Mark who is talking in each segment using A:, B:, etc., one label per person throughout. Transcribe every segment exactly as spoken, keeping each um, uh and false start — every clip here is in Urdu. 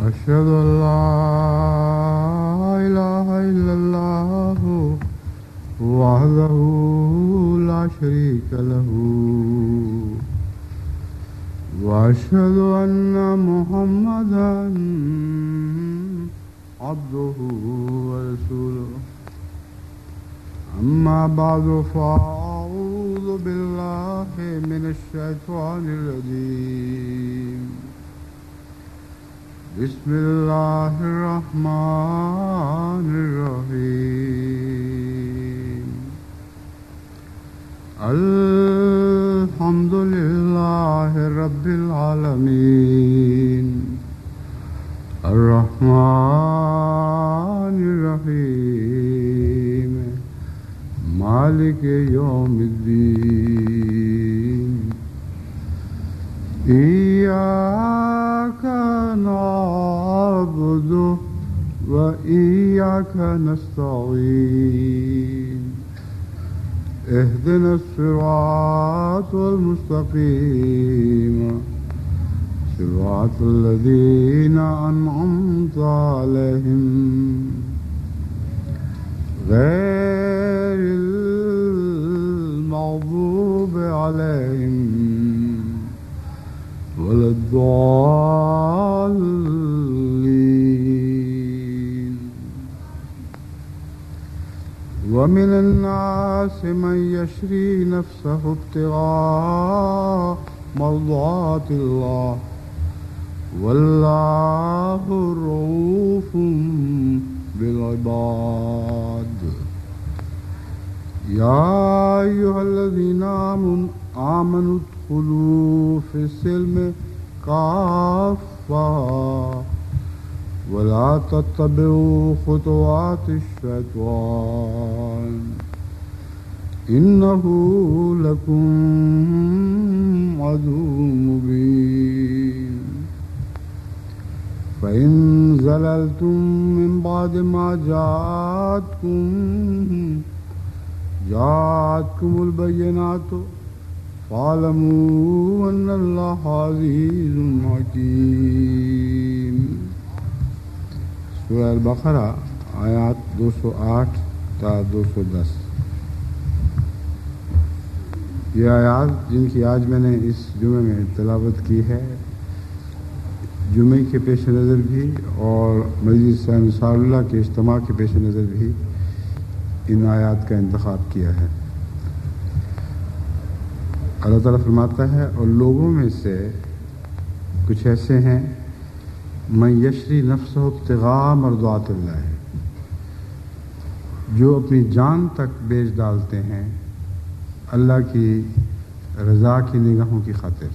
A: أشهد أن لا إله إلا الله وحده لا شريك له وأشهد أن محمدا عبده ورسوله أما بعد فأعوذ بالله من الشيطان الرجيم بسم الله الرحمن الرحيم الحمد لله رب العالمين الرحمن الرحيم مالك يوم الدين إياك نعبد وإياك نستعين اهدنا الصراط المستقيم صراط الذين أنعمت عليهم غير المغضوب عليهم ولا الضالين ومن الناس من يشري نفسه ابتغاء مرضات الله والله رؤوف بالعباد يا أيها الذين آمنوا ادخلوا في السلم كافة ولا تتبعوا خطوات الشيطان إنه لكم عدو مبين فإن زللتم من بعد ما جاءتكم جاءتكم البينات فاعلموا أن الله عزيز حكيم. سورہ البقرہ آیات دو سو آٹھ تا دو سو دس. یہ آیات جن کی آج میں نے اس جمعے میں تلاوت کی ہے، جمعے کے پیش نظر بھی اور مجلس انصار اللہ کے اجتماع کے پیش نظر بھی ان آیات کا انتخاب کیا ہے. اللہ تعالیٰ فرماتا ہے اور لوگوں میں سے کچھ ایسے ہیں من یشری نفسہ ابتغاء مرضات اللہ، جو اپنی جان تک بیچ ڈالتے ہیں اللہ کی رضا کی نگاہوں کی خاطر.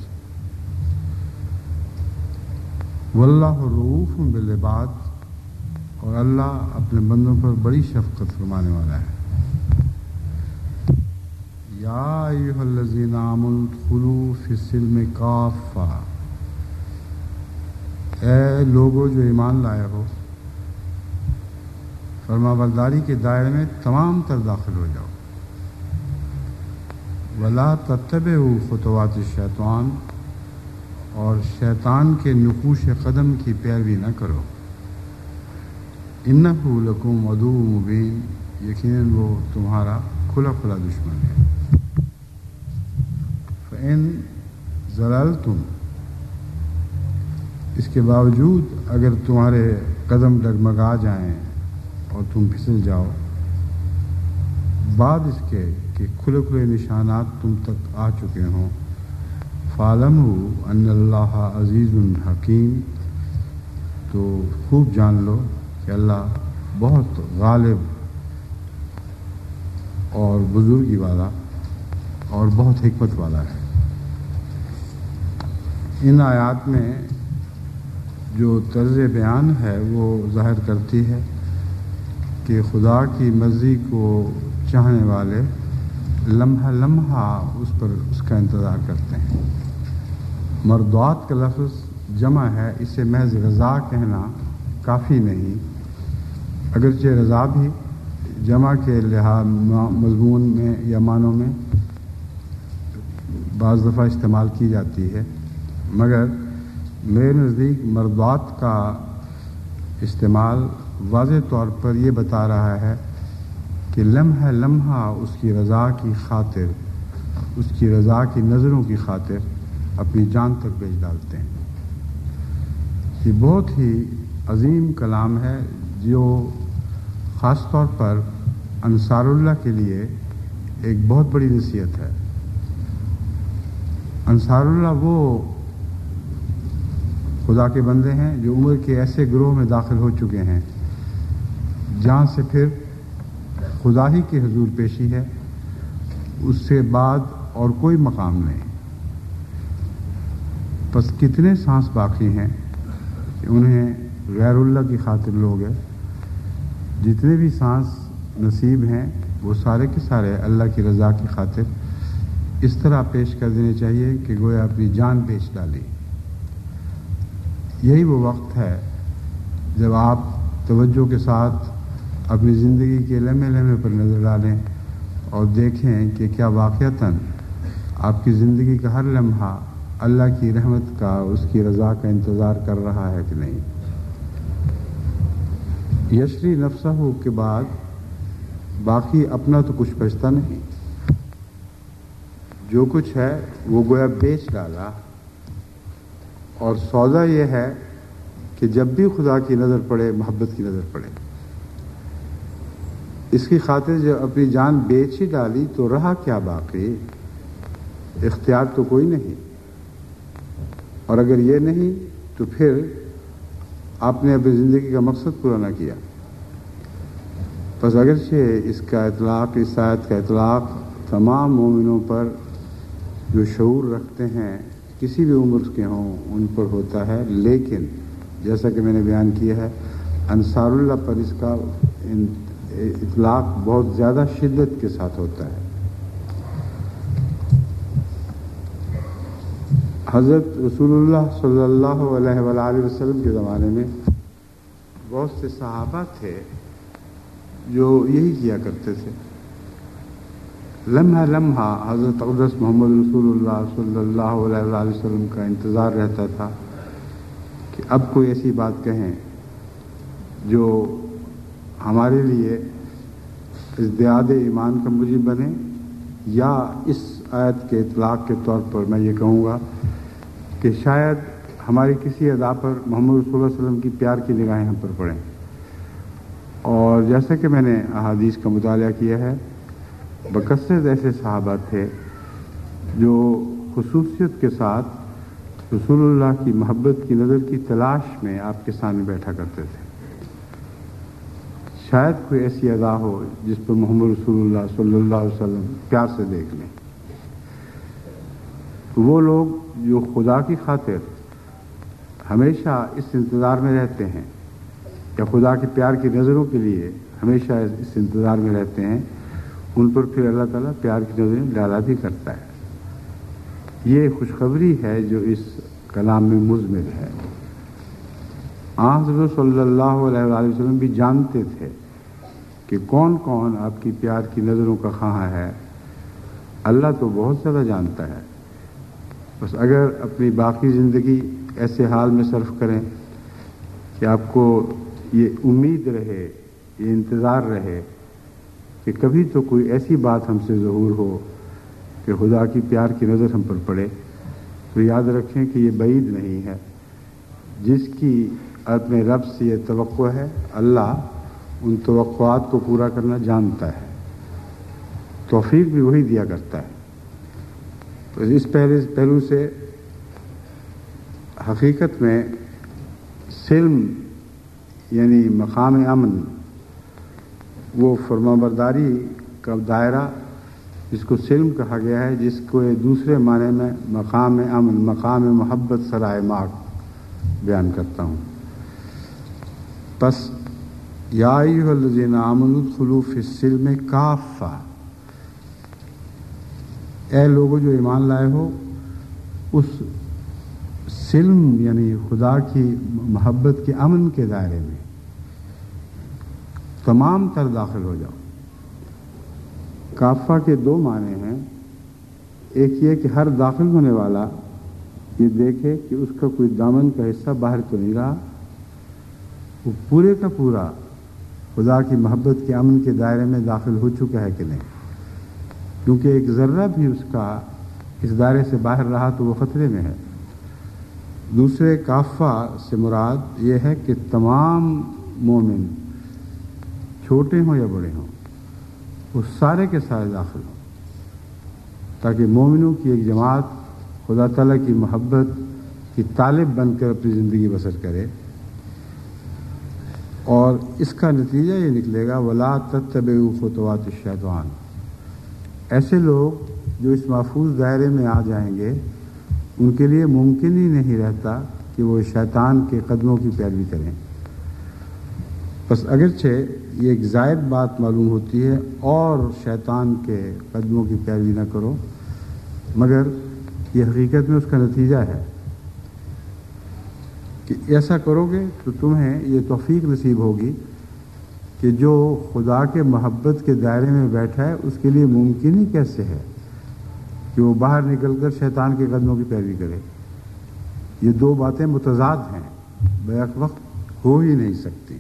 A: واللہ رؤوف بالعباد، اور اللہ اپنے بندوں پر بڑی شفقت فرمانے والا ہے. یا ایھا الذین آمنوا ادخلوا فی السلم کافہ، اے لوگو جو ایمان لائے ہو، فرما برداری کے دائرے میں تمام تر داخل ہو جاؤ. ولا تتبعوا خطوات الشیطان، اور شیطان کے نقوش قدم کی پیروی نہ کرو. انہ لکم عدو مبین، یقیناً وہ تمہارا کھلا کھلا دشمن ہے. فإن زللتم، اس کے باوجود اگر تمہارے قدم ڈگمگا جائیں اور تم پھسل جاؤ بعد اس کے کہ کھلے کھلے نشانات تم تک آ چکے ہوں، فَاعْلَمُوا أَنَّ اللَّهَ عَزِيزٌ حَكِيمٌ، تو خوب جان لو کہ اللہ بہت غالب اور بزرگی والا اور بہت حکمت والا ہے. ان آیات میں جو طرز بیان ہے وہ ظاہر کرتی ہے کہ خدا کی مرضی کو چاہنے والے لمحہ لمحہ اس پر اس کا انتظار کرتے ہیں. مرضات کا لفظ جمع ہے، اسے محض رضا کہنا کافی نہیں، اگرچہ رضا بھی جمع کے لحاظ مضمون میں یا معنوں میں بعض دفعہ استعمال کی جاتی ہے، مگر میرے نزدیک مرضات کا استعمال واضح طور پر یہ بتا رہا ہے کہ لمحہ لمحہ اس کی رضا کی خاطر، اس کی رضا کی نظروں کی خاطر اپنی جان تک بیچ ڈالتے ہیں۔ یہ بہت ہی عظیم کلام ہے جو خاص طور پر انصار اللہ کے لیے ایک بہت بڑی نصیحت ہے۔ انصار اللہ وہ خدا کے بندے ہیں جو عمر کے ایسے گروہ میں داخل ہو چکے ہیں جہاں سے پھر خدا ہی کی حضور پیشی ہے، اس سے بعد اور کوئی مقام نہیں۔ بس کتنے سانس باقی ہیں کہ انہیں غیر اللہ کی خاطر لوگ ہیں، جتنے بھی سانس نصیب ہیں وہ سارے کے سارے اللہ کی رضا کی خاطر اس طرح پیش کر دینے چاہیے کہ گویا اپنی جان بیچ ڈالی۔ یہی وہ وقت ہے جب آپ توجہ کے ساتھ اپنی زندگی کے لمحے لمحے پر نظر ڈالیں اور دیکھیں کہ کیا واقعتاً آپ کی زندگی کا ہر لمحہ اللہ کی رحمت کا، اس کی رضا کا انتظار کر رہا ہے کہ نہیں۔ یشری نفسہ کے بعد باقی اپنا تو کچھ بچتا نہیں، جو کچھ ہے وہ گویا بیچ ڈالا، اور سودا یہ ہے کہ جب بھی خدا کی نظر پڑے، محبت کی نظر پڑے، اس کی خاطر جب اپنی جان بیچ ہی ڈالی تو رہا کیا باقی؟ اختیار تو کوئی نہیں، اور اگر یہ نہیں تو پھر آپ نے اپنی زندگی کا مقصد پورا نہ کیا۔ بس اگرچہ اس کا اطلاق، اس آیت کا اطلاق تمام مومنوں پر جو شعور رکھتے ہیں، کسی بھی عمر کے ہوں، ان پر ہوتا ہے، لیکن جیسا کہ میں نے بیان کیا ہے انصار اللہ پر اس کا اطلاق بہت زیادہ شدت کے ساتھ ہوتا ہے۔ حضرت رسول اللہ صلی اللہ علیہ وآلہ وسلم کے زمانے میں بہت سے صحابہ تھے جو یہی کیا کرتے تھے۔ لمحہ لمحہ حضرت اقدس محمد رسول اللہ صلی اللہ علیہ وآلہ وسلم کا انتظار رہتا تھا کہ اب کوئی ایسی بات کہیں جو ہمارے لیے ازدیاد ایمان کا موجب بنے، یا اس آیت کے اطلاق کے طور پر میں یہ کہوں گا کہ شاید ہماری کسی ادا پر محمد رسول اللہ علیہ وسلم کی پیار کی نگاہیں ہم پر پڑیں۔ اور جیسا کہ میں نے احادیث کا مطالعہ کیا ہے، بکثرت ایسے صحابہ تھے جو خصوصیت کے ساتھ رسول اللہ کی محبت کی نظر کی تلاش میں آپ کے سامنے بیٹھا کرتے تھے۔ شاید کوئی ایسی ادا ہو جس پر محمد رسول اللہ صلی اللہ علیہ وسلم پیار سے دیکھ لیں۔ وہ لوگ جو خدا کی خاطر ہمیشہ اس انتظار میں رہتے ہیں، یا خدا کے پیار کی نظروں کے لیے ہمیشہ اس انتظار میں رہتے ہیں، ان پر پھر اللہ تعالیٰ پیار کی نظریں ڈالا بھی کرتا ہے۔ یہ خوشخبری ہے جو اس کلام میں مضمر ہے۔ حضرت صلی اللہ علیہ وآلہ وسلم بھی جانتے تھے کہ کون کون آپ کی پیار کی نظروں کا خواہاں ہے۔ اللہ تو بہت زیادہ جانتا ہے، بس اگر اپنی باقی زندگی ایسے حال میں صرف کریں کہ آپ کو یہ امید رہے، یہ انتظار رہے کہ کبھی تو کوئی ایسی بات ہم سے ظہور ہو کہ خدا کی پیار کی نظر ہم پر پڑے، تو یاد رکھیں کہ یہ بعید نہیں ہے۔ جس کی اپنے رب سے یہ توقع ہے، اللہ ان توقعات کو پورا کرنا جانتا ہے، توفیق بھی وہی دیا کرتا ہے۔ تو اس پہلے پہلو سے حقیقت میں سلم یعنی مقام امن، وہ فرمانبرداری کا دائرہ جس کو سلم کہا گیا ہے، جس کو دوسرے معنی میں مقام امن، مقام محبت سرائے ماک بیان کرتا ہوں۔ پس یا ایھا الذین آمنوا ادخلوا فی السلم کافہ، اے لوگوں جو ایمان لائے ہو، اس سلم یعنی خدا کی محبت کے امن کے دائرے میں تمام تر داخل ہو جاؤ۔ کافہ کے دو معنی ہیں، ایک یہ کہ ہر داخل ہونے والا یہ دیکھے کہ اس کا کوئی دامن کا حصہ باہر تو نہیں رہا، وہ پورے کا پورا خدا کی محبت کے امن کے دائرے میں داخل ہو چکا ہے کہ نہیں، کیونکہ ایک ذرہ بھی اس کا اس دائرے سے باہر رہا تو وہ خطرے میں ہے۔ دوسرے کافہ سے مراد یہ ہے کہ تمام مومن چھوٹے ہوں یا بڑے ہوں وہ سارے کے سارے داخل ہوں، تاکہ مومنوں کی ایک جماعت خدا تعالیٰ کی محبت کی طالب بن کر اپنی زندگی بسر کرے، اور اس کا نتیجہ یہ نکلے گا وَلَا تَتَّبِعُوا خُطُوَاتِ الشَّيْطَانِ۔ ایسے لوگ جو اس محفوظ دائرے میں آ جائیں گے ان کے لیے ممکن ہی نہیں رہتا کہ وہ شیطان کے قدموں کی پیروی کریں۔ بس اگرچہ یہ ایک زائد بات معلوم ہوتی ہے اور شیطان کے قدموں کی پیروی نہ کرو، مگر یہ حقیقت میں اس کا نتیجہ ہے کہ ایسا کرو گے تو تمہیں یہ توفیق نصیب ہوگی کہ جو خدا کے محبت کے دائرے میں بیٹھا ہے اس کے لیے ممکن ہی کیسے ہے کہ وہ باہر نکل کر شیطان کے قدموں کی پیروی کرے۔ یہ دو باتیں متضاد ہیں، بیک وقت ہو ہی نہیں سکتی۔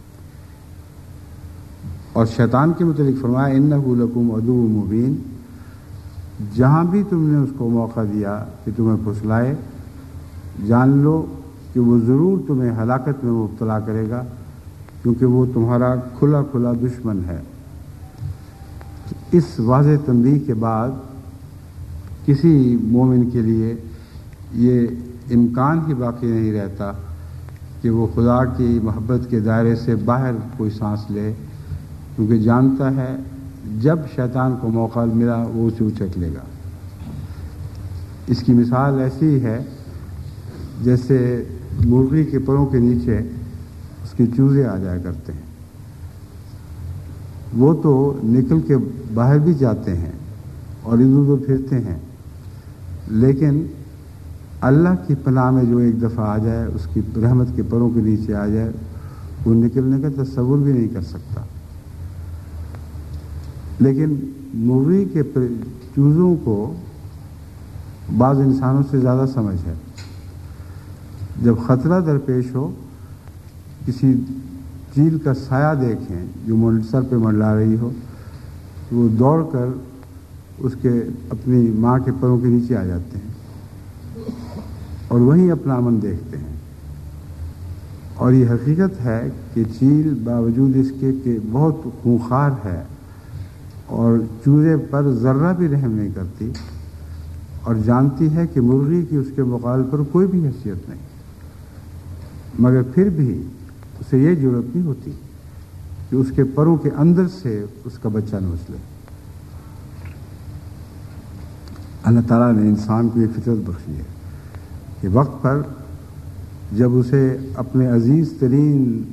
A: اور شیطان کے متعلق فرمایا اِنَّهُ لَكُمْ عَدُوٌّ مُبِينٌ، جہاں بھی تم نے اس کو موقع دیا کہ تمہیں پھسلائے، جان لو کہ وہ ضرور تمہیں ہلاکت میں مبتلا کرے گا، کیونکہ وہ تمہارا کھلا کھلا دشمن ہے۔ اس واضح تنبیہ کے بعد کسی مومن کے لیے یہ امکان ہی باقی نہیں رہتا کہ وہ خدا کی محبت کے دائرے سے باہر کوئی سانس لے، کیونکہ جانتا ہے جب شیطان کو موقع ملا وہ اسے اچک لے گا۔ اس کی مثال ایسی ہے جیسے مرغی کے پروں کے نیچے اس کے چوزے آ جایا کرتے ہیں، وہ تو نکل کے باہر بھی جاتے ہیں اور ادھر ادھر پھرتے ہیں، لیکن اللہ کی پناہ میں جو ایک دفعہ آ جائے، اس کی رحمت کے پروں کے نیچے آ جائے، وہ نکلنے کا تصور بھی نہیں کر سکتا۔ لیکن مرغی کے چوزوں کو بعض انسانوں سے زیادہ سمجھ ہے۔ جب خطرہ درپیش ہو، کسی چیل کا سایہ دیکھیں جو سر پہ منڈلا رہی ہو، وہ دوڑ کر اس کے اپنی ماں کے پروں کے نیچے آ جاتے ہیں اور وہیں اپنا امن دیکھتے ہیں۔ اور یہ حقیقت ہے کہ چیل باوجود اس کے کہ بہت خونخوار ہے اور چوزے پر ذرہ بھی رحم نہیں کرتی، اور جانتی ہے کہ مرغی کی اس کے مقابلے پر کوئی بھی حیثیت نہیں، مگر پھر بھی اسے یہ ضرورت نہیں ہوتی کہ اس کے پروں کے اندر سے اس کا بچہ نوچ لے۔ اللہ تعالیٰ نے انسان کو یہ فطرت بخشی ہے کہ وقت پر جب اسے اپنے عزیز ترین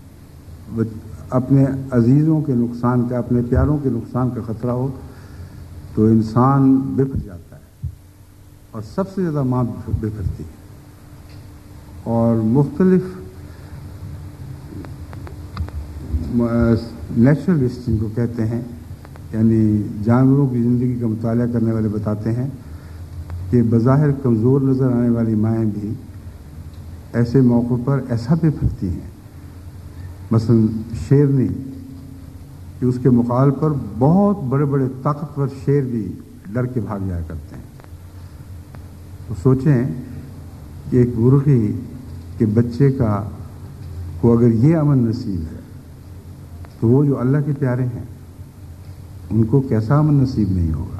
A: اپنے عزیزوں کے نقصان کا، اپنے پیاروں کے نقصان کا خطرہ ہو تو انسان بفر جاتا ہے، اور سب سے زیادہ ماں بفرتی ہے۔ اور مختلف نیچرلسٹ جن کو کہتے ہیں، یعنی جانوروں کی زندگی کا مطالعہ کرنے والے بتاتے ہیں کہ بظاہر کمزور نظر آنے والی مائیں بھی ایسے موقعوں پر ایسا بفرتی ہیں، مثلا شیرنی کہ اس کے مقابل پر بہت بڑے بڑے طاقتور شیر بھی ڈر کے بھاگ جایا کرتے ہیں۔ تو سوچیں کہ ایک مرغی کے بچے کا کو اگر یہ امن نصیب ہے تو وہ جو اللہ کے پیارے ہیں ان کو کیسا امن نصیب نہیں ہوگا۔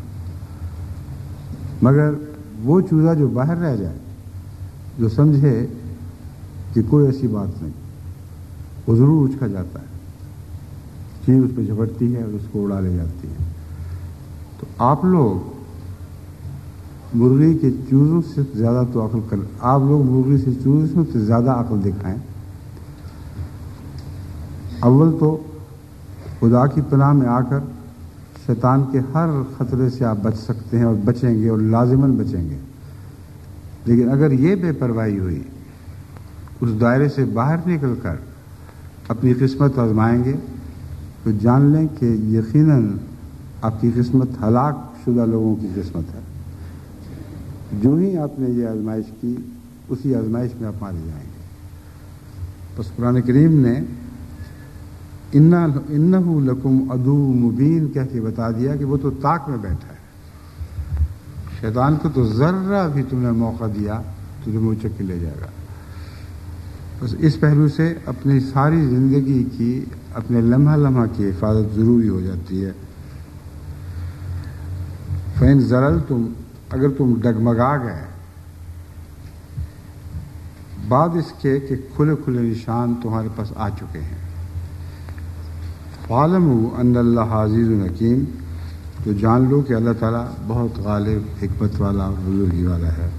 A: مگر وہ چوزا جو باہر رہ جائے، جو سمجھے کہ کوئی ایسی بات نہیں، وہ ضرور اچکا جاتا ہے، چیز اس پہ جھپٹتی ہے اور اس کو اڑا لے جاتی ہے۔ تو آپ لوگ مرغی کے چوزوں سے زیادہ تو عقل کر آپ لوگ مرغی سے چوزوں سے زیادہ عقل دکھائیں۔ اول تو خدا کی پناہ میں آ کر شیطان کے ہر خطرے سے آپ بچ سکتے ہیں اور بچیں گے اور لازماً بچیں گے، لیکن اگر یہ بے پرواہی ہوئی، اس دائرے سے باہر نکل کر اپنی قسمت آزمائیں گے تو جان لیں کہ یقیناً آپ کی قسمت ہلاک شدہ لوگوں کی قسمت ہے۔ جو ہی آپ نے یہ آزمائش کی، اسی آزمائش میں آپ مارے جائیں گے۔ بس قرآن کریم نے انہو لکم عدو مبین کہہ کے بتا دیا کہ وہ تو طاق میں بیٹھا ہے، شیطان کو تو ذرہ بھی تم نے موقع دیا تو تمہیں اچک کے لے جائے گا۔ بس اس پہلو سے اپنی ساری زندگی کی، اپنے لمحہ لمحہ کی حفاظت ضروری ہو جاتی ہے۔ فَإِن زَلَلْتُمْ، اگر تم ڈگمگا گئے بعد اس کے کہ کھلے کھلے نشان تمہارے پاس آ چکے ہیں، فَاعْلَمُوا أَنَّ اللَّهَ عَزِيزٌ حَكِيمٌ، تو جان لو کہ اللہ تعالیٰ بہت غالب، حکمت والا اور بزرگی والا ہے۔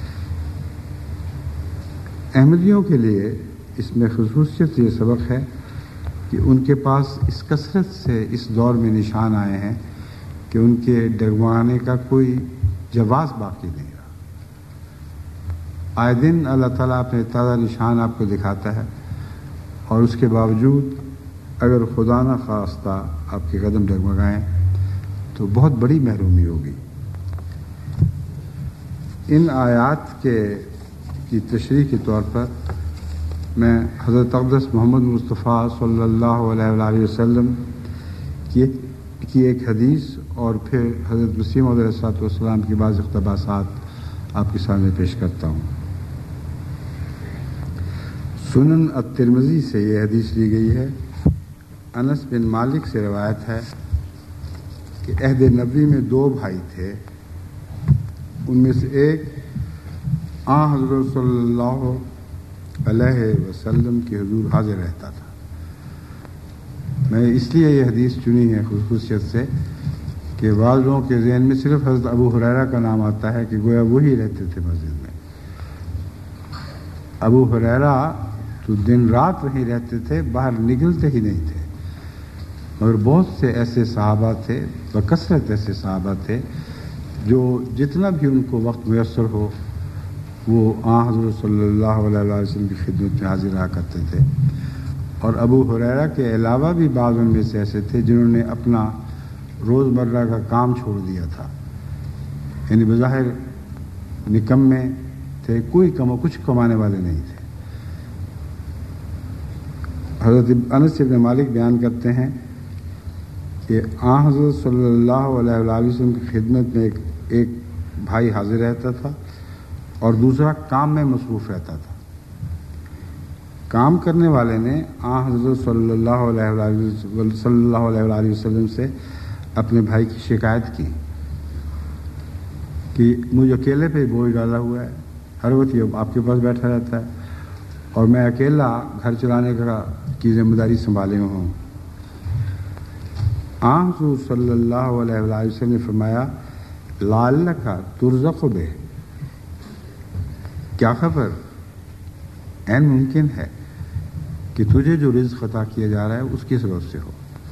A: احمدیوں کے لیے اس میں خصوصیت یہ سبق ہے کہ ان کے پاس اس کثرت سے اس دور میں نشان آئے ہیں کہ ان کے ڈگمگانے کا کوئی جواز باقی نہیں رہا۔ آئے دن اللہ تعالیٰ اپنے تازہ نشان آپ کو دکھاتا ہے، اور اس کے باوجود اگر خدا نہ خواستہ آپ کے قدم ڈگمگائیں تو بہت بڑی محرومی ہوگی۔ ان آیات کے کی تشریح کے طور پر میں حضرت اقدس محمد مصطفیٰ صلی اللہ علیہ وآلہ وسلم کی کی ایک حدیث اور پھر حضرت مسیح موعود علیہ الصلوۃ والسلام کی بعض اقتباسات آپ کے سامنے پیش کرتا ہوں۔ سنن الترمذی سے یہ حدیث لی گئی ہے۔ انس بن مالک سے روایت ہے کہ عہد نبوی میں دو بھائی تھے، ان میں سے ایک آ حضرت صلی اللہ علیہ وسلم کے حضور حاضر رہتا تھا۔ میں اس لیے یہ حدیث چنی ہے خصوصیت سے کہ بعض لوگوں کے ذہن میں صرف حضرت ابو ہریرہ کا نام آتا ہے کہ گویا وہی رہتے تھے مسجد میں۔ ابو ہریرہ تو دن رات وہیں رہتے تھے، باہر نکلتے ہی نہیں تھے، مگر بہت سے ایسے صحابہ تھے، بکثرت ایسے صحابہ تھے جو جتنا بھی ان کو وقت میسر ہو وہ آن حضرت صلی اللہ علیہ وسلم کی خدمت میں حاضر رہا کرتے تھے۔ اور ابو ہریرہ کے علاوہ بھی بعض ان میں سے ایسے تھے جنہوں نے اپنا روزمرہ کا کام چھوڑ دیا تھا، یعنی بظاہر نکمے تھے، کوئی کم کچھ کمانے والے نہیں تھے۔ حضرت انس بن مالک بیان کرتے ہیں کہ آن حضرت صلی اللہ علیہ وآلہ وسلم کی خدمت میں ایک ایک بھائی حاضر رہتا تھا اور دوسرا کام میں مصروف رہتا تھا۔ کام کرنے والے نے آن حضرت صلی اللہ علیہ وآلہ صلی اللہ علیہ وآلہ وسلم سے اپنے بھائی کی شکایت کی کہ مجھے اکیلے پہ بوجھ ڈالا ہوا ہے، ہر وقت یہ آپ کے پاس بیٹھا رہتا ہے اور میں اکیلا گھر چلانے کا کی ذمہ داری سنبھالے ہوں۔ آن حضور صلی اللہ علیہ وآلہ وسلم نے فرمایا لعلک ترزق بہ، کیا خبر، عین ممکن ہے کہ تجھے جو رزق عطا کیا جا رہا ہے اس کی سبب سے ہو۔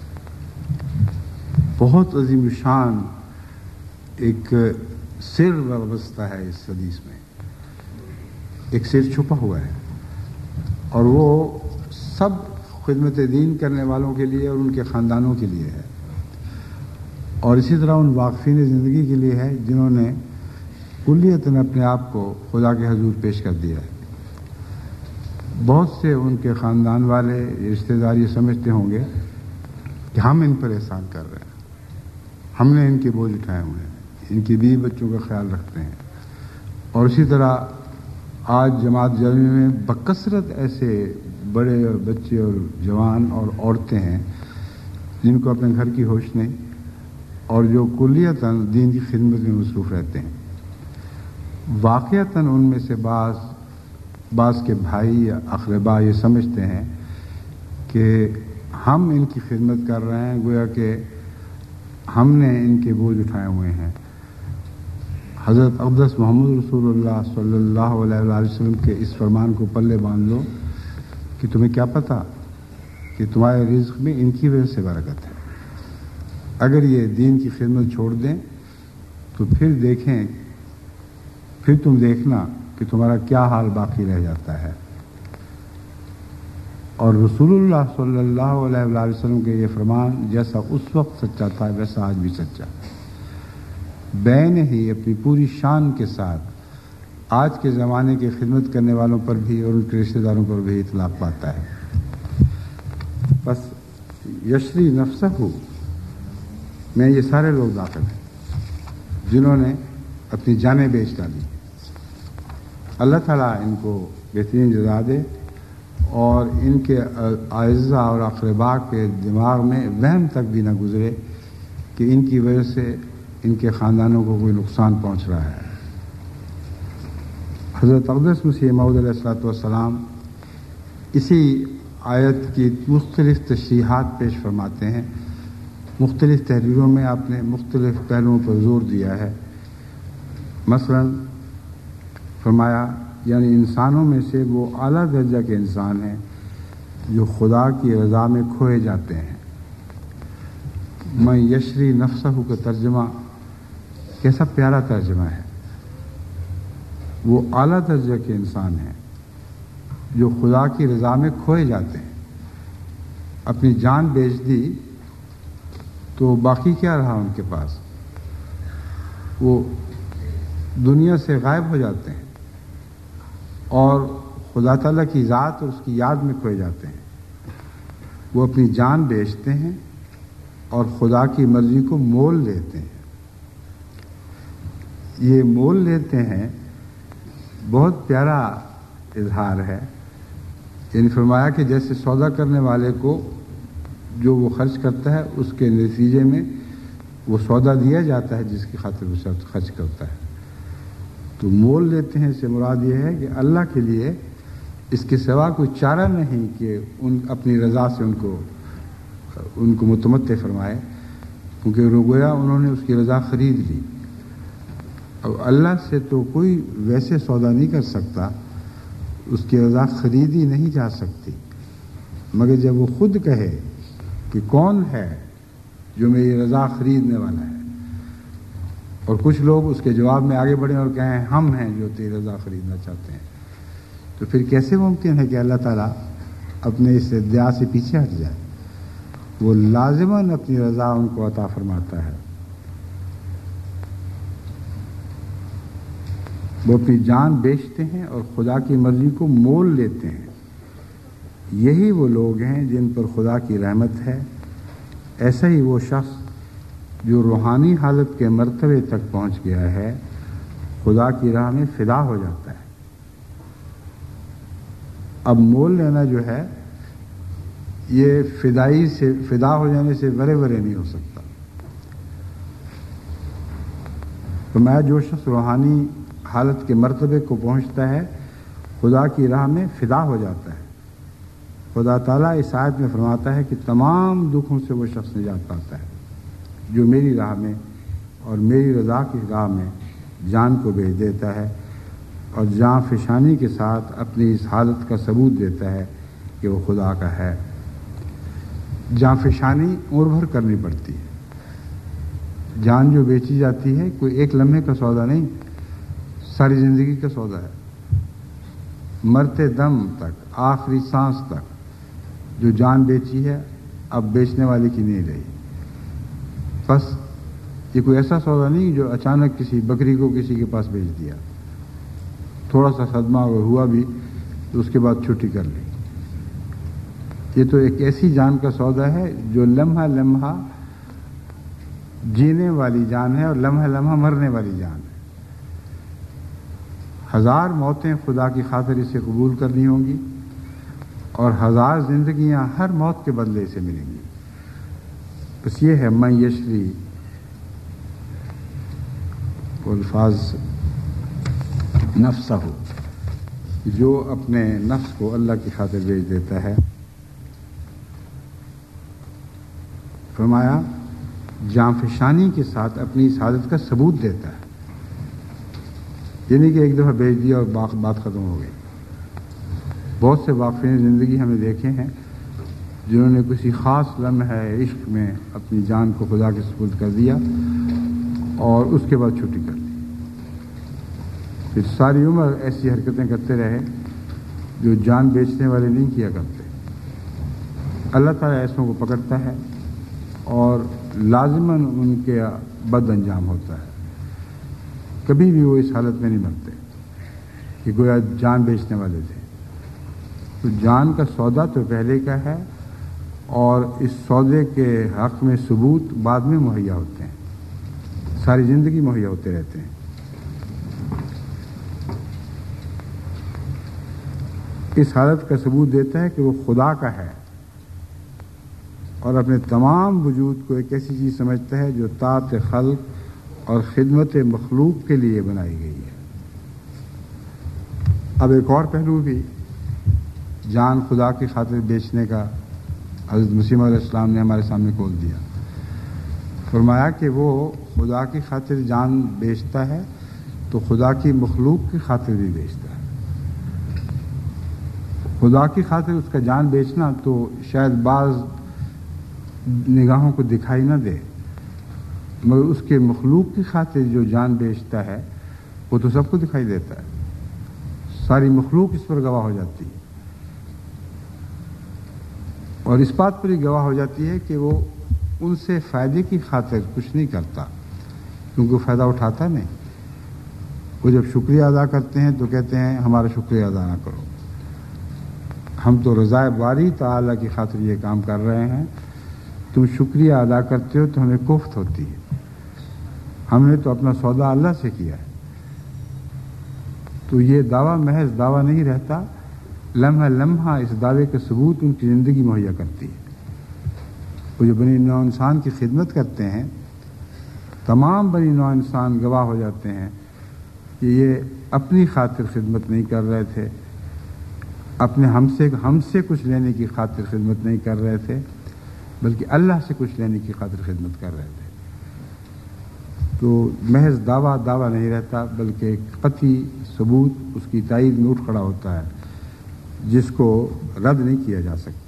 A: بہت عظیم شان ایک سر وابستہ ہے اس حدیث میں، ایک سر چھپا ہوا ہے، اور وہ سب خدمت دین کرنے والوں کے لیے اور ان کے خاندانوں کے لیے ہے، اور اسی طرح ان واقفین زندگی کے لیے ہے جنہوں نے کلیتاً اپنے آپ کو خدا کے حضور پیش کر دیا ہے۔ بہت سے ان کے خاندان والے رشتہ دار یہ سمجھتے ہوں گے کہ ہم ان پر احسان کر رہے ہیں، ہم نے ان کے بوجھ اٹھائے ہوئے ہیں، ان کی بیوی بچوں کا خیال رکھتے ہیں۔ اور اسی طرح آج جماعت جلوے میں بکثرت ایسے بڑے بچے اور جوان اور عورتیں ہیں جن کو اپنے گھر کی ہوش نہیں اور جو کلیتاً دین کی خدمت میں مصروف رہتے ہیں۔ واقعتاً ان میں سے بعض بعض کے بھائی یا اقربا یہ سمجھتے ہیں کہ ہم ان کی خدمت کر رہے ہیں، گویا کہ ہم نے ان کے بوجھ اٹھائے ہوئے ہیں۔ حضرت اقدس محمد رسول اللہ صلی اللہ علیہ وآلہ وسلم کے اس فرمان کو پلے باندھ لو کہ تمہیں کیا پتہ کہ تمہارے رزق میں ان کی وجہ سے برکت ہے۔ اگر یہ دین کی خدمت چھوڑ دیں تو پھر دیکھیں پھر تم دیکھنا کہ تمہارا کیا حال باقی رہ جاتا ہے۔ اور رسول اللہ صلی اللہ علیہ وآلہ وسلم کے یہ فرمان جیسا اس وقت سچا تھا ویسا آج بھی سچا، بین ہی اپنی پوری شان کے ساتھ آج کے زمانے کی خدمت کرنے والوں پر بھی اور ان کے رشتہ داروں پر بھی اطلاق پاتا ہے۔ بس یشری نفسہ میں یہ سارے لوگ داخل ہیں جنہوں نے اپنی جانیں بیچ ڈالی۔ اللہ تعالیٰ ان کو بہترین جزا دے اور ان کے اعزاء اور اقرباء کے دماغ میں وہم تک بھی نہ گزرے کہ ان کی وجہ سے ان کے خاندانوں کو کوئی نقصان پہنچ رہا ہے۔ حضرت اقدس مسیح موعود علیہ الصلوۃ والسلام اسی آیت کی مختلف تشریحات پیش فرماتے ہیں۔ مختلف تحریروں میں آپ نے مختلف پہلوؤں پر زور دیا ہے۔ مثلا فرمایا یعنی انسانوں میں سے وہ اعلیٰ درجہ کے انسان ہیں جو خدا کی رضا میں کھوئے جاتے ہیں۔ میں یشری نفسہ کا ترجمہ کیسا پیارا ترجمہ ہے۔ وہ اعلیٰ درجہ کے انسان ہیں جو خدا کی رضا میں کھوئے جاتے ہیں۔ اپنی جان بیچ دی تو باقی کیا رہا ان کے پاس؟ وہ دنیا سے غائب ہو جاتے ہیں اور خدا تعالیٰ کی ذات اور اس کی یاد میں کھوئے جاتے ہیں۔ وہ اپنی جان بیچتے ہیں اور خدا کی مرضی کو مول لیتے ہیں۔ یہ مول لیتے ہیں بہت پیارا اظہار ہے۔ یعنی فرمایا کہ جیسے سودا کرنے والے کو جو وہ خرچ کرتا ہے اس کے نتیجے میں وہ سودا دیا جاتا ہے جس کی خاطر وہ خرچ کرتا ہے۔ تو مول لیتے ہیں سے مراد یہ ہے کہ اللہ کے لیے اس کے سوا کوئی چارہ نہیں کہ ان اپنی رضا سے ان کو ان کو متمتع فرمائے، کیونکہ گویا انہوں نے اس کی رضا خرید لی۔ اور اللہ سے تو کوئی ویسے سودا نہیں کر سکتا، اس کی رضا خریدی نہیں جا سکتی، مگر جب وہ خود کہے کہ کون ہے جو میری رضا خریدنے والا ہے، اور کچھ لوگ اس کے جواب میں آگے بڑھیں اور کہیں ہم ہیں جو تیری رضا خریدنا چاہتے ہیں، تو پھر کیسے ممکن ہے کہ اللہ تعالیٰ اپنے اس ادعا سے پیچھے ہٹ جائے؟ وہ لازماً اپنی رضا ان کو عطا فرماتا ہے۔ وہ اپنی جان بیچتے ہیں اور خدا کی مرضی کو مول لیتے ہیں۔ یہی وہ لوگ ہیں جن پر خدا کی رحمت ہے۔ ایسا ہی وہ شخص جو روحانی حالت کے مرتبے تک پہنچ گیا ہے خدا کی راہ میں فدا ہو جاتا ہے۔ اب مول لینا جو ہے یہ فدائی سے فدا ہو جانے سے برے برے نہیں ہو سکتا۔ تو میں جو شخص روحانی حالت کے مرتبے کو پہنچتا ہے خدا کی راہ میں فدا ہو جاتا ہے۔ خدا تعالیٰ اس آیت میں فرماتا ہے کہ تمام دکھوں سے وہ شخص نجات پاتا ہے جو میری راہ میں اور میری رضا کی راہ میں جان کو بیچ دیتا ہے اور جاں فشانی کے ساتھ اپنی اس حالت کا ثبوت دیتا ہے کہ وہ خدا کا ہے۔ جاں فشانی عمر بھر کرنی پڑتی ہے۔ جان جو بیچی جاتی ہے کوئی ایک لمحے کا سودا نہیں، ساری زندگی کا سودا ہے۔ مرتے دم تک، آخری سانس تک جو جان بیچی ہے اب بیچنے والے کی نہیں رہی۔ بس یہ کوئی ایسا سودا نہیں جو اچانک کسی بکری کو کسی کے پاس بیچ دیا، تھوڑا سا صدمہ ہوا بھی تو اس کے بعد چھٹی کر لی۔ یہ تو ایک ایسی جان کا سودا ہے جو لمحہ لمحہ جینے والی جان ہے اور لمحہ لمحہ مرنے والی جان ہے۔ ہزار موتیں خدا کی خاطر اسے قبول کرنی ہوں گی اور ہزار زندگیاں ہر موت کے بدلے سے ملیں گی۔ بس یہ ہے من یشری، الفاظ نفسہ ہو، جو اپنے نفس کو اللہ کی خاطر بیچ دیتا ہے۔ فرمایا جاں فشانی کے ساتھ اپنی اس حالت کا ثبوت دیتا ہے، یعنی کہ ایک دفعہ بیچ دیا اور بات ختم ہو گئی۔ بہت سے واقعین زندگی ہمیں دیکھے ہیں جنہوں نے کسی خاص لمحے عشق میں اپنی جان کو خدا کے سپرد کر دیا اور اس کے بعد چھٹی کر دی، پھر ساری عمر ایسی حرکتیں کرتے رہے جو جان بیچنے والے نہیں کیا کرتے۔ اللہ تعالیٰ ایسوں کو پکڑتا ہے اور لازماً ان کے بد انجام ہوتا ہے، کبھی بھی وہ اس حالت میں نہیں مرتے۔ کہ گویا جان بیچنے والے تھے. تو جان کا سودا تو پہلے کا ہے اور اس سودے کے حق میں ثبوت بعد میں مہیا ہوتے ہیں، ساری زندگی مہیا ہوتے رہتے ہیں. اس حالت کا ثبوت دیتا ہے کہ وہ خدا کا ہے اور اپنے تمام وجود کو ایک ایسی چیز سمجھتا ہے جو طاعت خلق اور خدمت مخلوق کے لیے بنائی گئی ہے. اب ایک اور پہلو بھی جان خدا کی خاطر بیچنے کا حضرت مسیح علیہ السلام نے ہمارے سامنے کھول دیا. فرمایا کہ وہ خدا کی خاطر جان بیچتا ہے تو خدا کی مخلوق کی خاطر بھی بیچتا ہے. خدا کی خاطر اس کا جان بیچنا تو شاید بعض نگاہوں کو دکھائی نہ دے، مگر اس کے مخلوق کی خاطر جو جان بیچتا ہے وہ تو سب کو دکھائی دیتا ہے. ساری مخلوق اس پر گواہ ہو جاتی ہے اور اس بات پر ہی گواہ ہو جاتی ہے کہ وہ ان سے فائدے کی خاطر کچھ نہیں کرتا، کیونکہ وہ فائدہ اٹھاتا نہیں. وہ جب شکریہ ادا کرتے ہیں تو کہتے ہیں ہمارا شکریہ ادا نہ کرو، ہم تو رضائے باری تعالیٰ کی خاطر یہ کام کر رہے ہیں، تم شکریہ ادا کرتے ہو تو ہمیں کوفت ہوتی ہے، ہم نے تو اپنا سودا اللہ سے کیا ہے. تو یہ دعویٰ محض دعویٰ نہیں رہتا، لمحہ لمحہ اس دعوے کے ثبوت ان کی زندگی مہیا کرتی ہے. وہ جو بنی نوع انسان کی خدمت کرتے ہیں، تمام بنی نوع انسان گواہ ہو جاتے ہیں کہ یہ اپنی خاطر خدمت نہیں کر رہے تھے، اپنے ہم سے ہم سے کچھ لینے کی خاطر خدمت نہیں کر رہے تھے، بلکہ اللہ سے کچھ لینے کی خاطر خدمت کر رہے تھے. تو محض دعویٰ دعویٰ نہیں رہتا، بلکہ ایک قطعی ثبوت اس کی تائید میں اٹھ کھڑا ہوتا ہے جس کو رد نہیں کیا جا سکتا.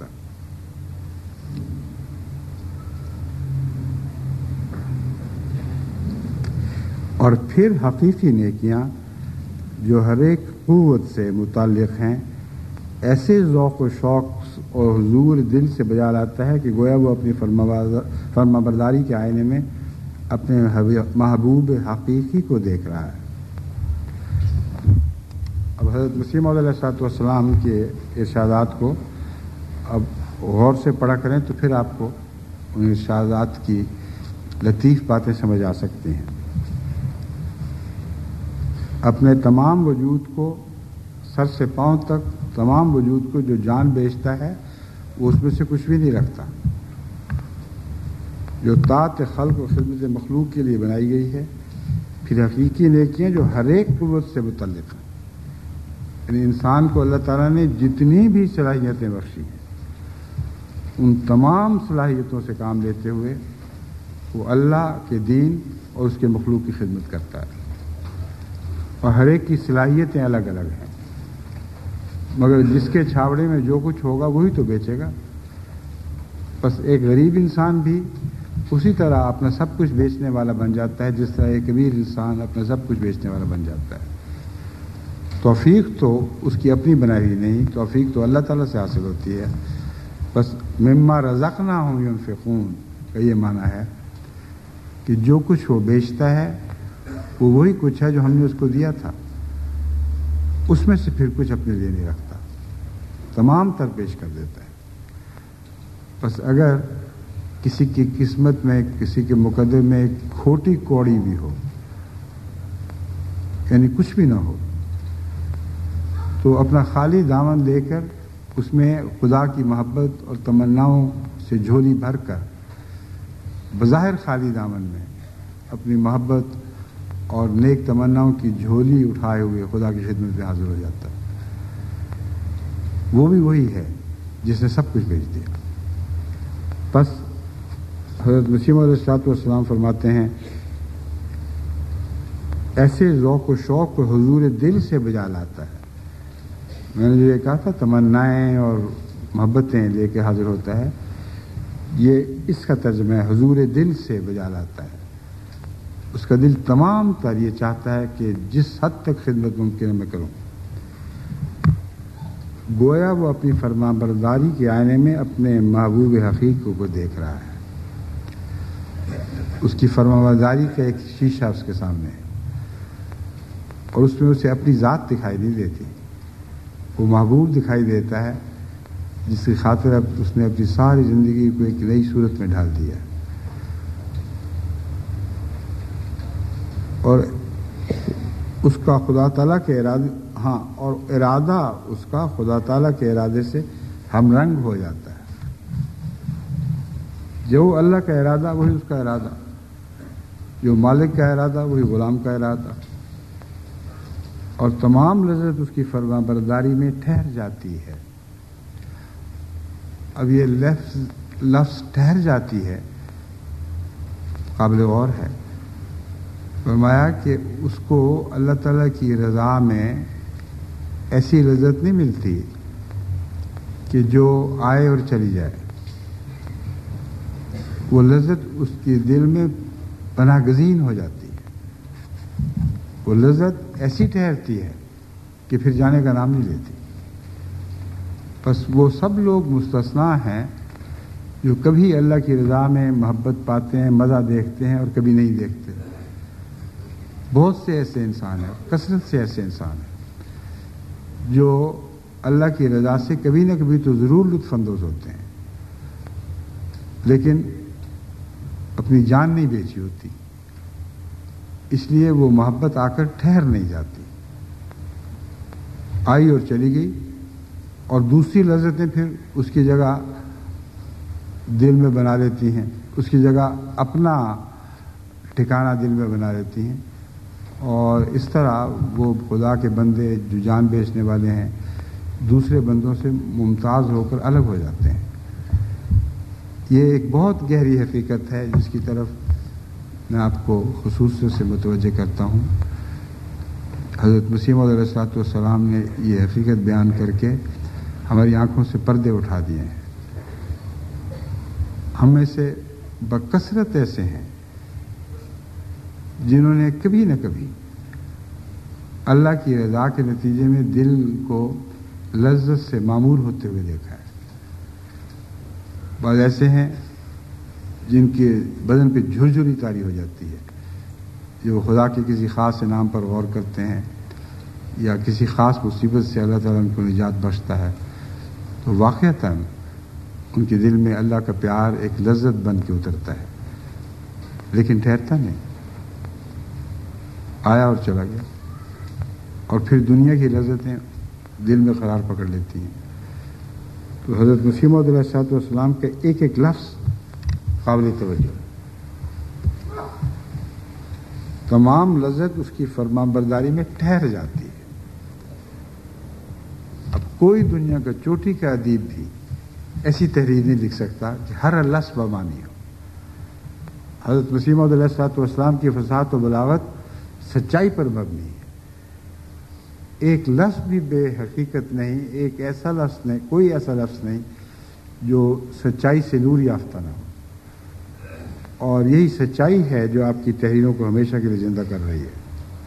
A: اور پھر حقیقی نیکیاں جو ہر ایک قوت سے متعلق ہیں ایسے ذوق و شوق اور حضور دل سے بجا لاتا ہے کہ گویا وہ اپنی فرما برداری کے آئینے میں اپنے محبوب حقیقی کو دیکھ رہا ہے. اب حضرت مسیح موعود علیہ الصلوۃ والسلام کے ارشادات کو اب غور سے پڑھا کریں تو پھر آپ کو ان ارشادات کی لطیف باتیں سمجھ آ سکتی ہیں. اپنے تمام وجود کو سر سے پاؤں تک تمام وجود کو جو جان بیچتا ہے وہ اس میں سے کچھ بھی نہیں رکھتا. جو طاعت خلق و خدمت مخلوق کے لیے بنائی گئی ہے. پھر حقیقی نیکیاں جو ہر ایک قوت سے متعلق ہیں، یعنی انسان کو اللہ تعالیٰ نے جتنی بھی صلاحیتیں بخشی ہیں ان تمام صلاحیتوں سے کام لیتے ہوئے وہ اللہ کے دین اور اس کے مخلوق کی خدمت کرتا ہے. اور ہر ایک کی صلاحیتیں الگ الگ ہیں، مگر جس کے چھاوڑے میں جو کچھ ہوگا وہی تو بیچے گا. بس ایک غریب انسان بھی اسی طرح اپنا سب کچھ بیچنے والا بن جاتا ہے جس طرح ایک امیر انسان اپنا سب کچھ بیچنے والا بن جاتا ہے. توفیق تو اس کی اپنی بنائی نہیں، توفیق تو اللہ تعالیٰ سے حاصل ہوتی ہے. بس مما رزقناہم ینفقون کا یہ معنی ہے کہ جو کچھ وہ بیچتا ہے وہ وہی کچھ ہے جو ہم نے اس کو دیا تھا، اس میں سے پھر کچھ اپنے لیے نہیں رکھتا، تمام تر پیش کر دیتا ہے. بس اگر کسی کی قسمت میں کسی کے مقدر میں ایک کھوٹی کوڑی بھی ہو، یعنی کچھ بھی نہ ہو، تو اپنا خالی دامن لے کر اس میں خدا کی محبت اور تمناؤں سے جھولی بھر کر بظاہر خالی دامن میں اپنی محبت اور نیک تمناؤں کی جھولی اٹھائے ہوئے خدا کی خدمت میں حاضر ہو جاتا ہے. وہ بھی وہی ہے جس نے سب کچھ بھیج دیا. بس حضرت مسیح علیہ الصلوۃ والسلام فرماتے ہیں ایسے ذوق و شوق کو حضور دل سے بجا لاتا ہے. میں نے جو یہ کہا تھا تمنائیں اور محبتیں لے کے حاضر ہوتا ہے، یہ اس کا ترجمہ ہے، حضور دل سے بجا لاتا ہے. اس کا دل تمام تر یہ چاہتا ہے کہ جس حد تک خدمت ممکن ہے میں کروں. گویا وہ اپنی فرما برداری کے آئینے میں اپنے محبوب حقیقی کو دیکھ رہا ہے. اس کی فرما برداری کا ایک شیشہ اس کے سامنے ہے اور اس میں اسے اپنی ذات دکھائی نہیں دیتی، وہ محبوب دکھائی دیتا ہے جس کی خاطر اب اس نے اپنی ساری زندگی کو ایک نئی صورت میں ڈھال دیا، اور اس کا خدا تعالیٰ کے ارادے ہاں اور ارادہ اس کا خدا تعالیٰ کے ارادے سے ہم رنگ ہو جاتا ہے۔ جو اللہ کا ارادہ وہی اس کا ارادہ، جو مالک کا ارادہ وہی غلام کا ارادہ، اور تمام لذت اس کی فرما برداری میں ٹھہر جاتی ہے۔ اب یہ لفظ لفظ ٹھہر جاتی ہے قابل غور ہے۔ فرمایا کہ اس کو اللہ تعالیٰ کی رضا میں ایسی لذت نہیں ملتی کہ جو آئے اور چلی جائے، وہ لذت اس کے دل میں پناہ گزین ہو جاتی ہے، وہ لذت ایسی ٹھہرتی ہے کہ پھر جانے کا نام نہیں لیتی۔ بس وہ سب لوگ مستثنا ہیں جو کبھی اللہ کی رضا میں محبت پاتے ہیں، مزہ دیکھتے ہیں اور کبھی نہیں دیکھتے۔ بہت سے ایسے انسان ہیں، کثرت سے ایسے انسان ہیں جو اللہ کی رضا سے کبھی نہ کبھی تو ضرور لطف اندوز ہوتے ہیں، لیکن اپنی جان نہیں بیچی ہوتی، اس لیے وہ محبت آ کر ٹھہر نہیں جاتی، آئی اور چلی گئی، اور دوسری لذتیں پھر اس کی جگہ دل میں بنا لیتی ہیں، اس کی جگہ اپنا ٹھکانہ دل میں بنا لیتی ہیں، اور اس طرح وہ خدا کے بندے جو جان بیچنے والے ہیں دوسرے بندوں سے ممتاز ہو کر الگ ہو جاتے ہیں۔ یہ ایک بہت گہری حقیقت ہے جس کی طرف میں آپ کو خصوصی سے متوجہ کرتا ہوں۔ حضرت مسیح موعود علیہ الصلوۃ والسلام نے یہ حقیقت بیان کر کے ہماری آنکھوں سے پردے اٹھا دیے ہیں۔ ہم میں سے بکثرت ایسے ہیں جنہوں نے کبھی نہ کبھی اللہ کی رضا کے نتیجے میں دل کو لذت سے معمور ہوتے ہوئے دیکھا ہے۔ بعض ایسے ہیں جن کے بدن پہ جھرجھری طاری ہو جاتی ہے، جو خدا کے کسی خاص انعام پر غور کرتے ہیں یا کسی خاص مصیبت سے اللہ تعالیٰ ان کو نجات بخشتا ہے تو واقعتاً ان کے دل میں اللہ کا پیار ایک لذت بن کے اترتا ہے، لیکن ٹھہرتا نہیں، آیا اور چلا گیا، اور پھر دنیا کی لذتیں دل میں قرار پکڑ لیتی ہیں۔ تو حضرت مسیح موعود علیہ الصلوۃ والسلام کا ایک ایک لفظ قابل توجہ ہے، تمام لذت اس کی فرمان برداری میں ٹھہر جاتی ہے۔ اب کوئی دنیا کا چوٹی کا ادیب بھی ایسی تحریر نہیں لکھ سکتا کہ ہر لفظ بمانی ہو۔ حضرت مسیح موعود علیہ الصلوۃ والسلام کی فصاحت و بلاغت سچائی پر مبنی ہے، ایک لفظ بھی بے حقیقت نہیں، ایک ایسا لفظ نہیں، کوئی ایسا لفظ نہیں جو سچائی سے نور یافتہ نہ ہو، اور یہی سچائی ہے جو آپ کی تحریروں کو ہمیشہ کے لیے زندہ کر رہی ہے۔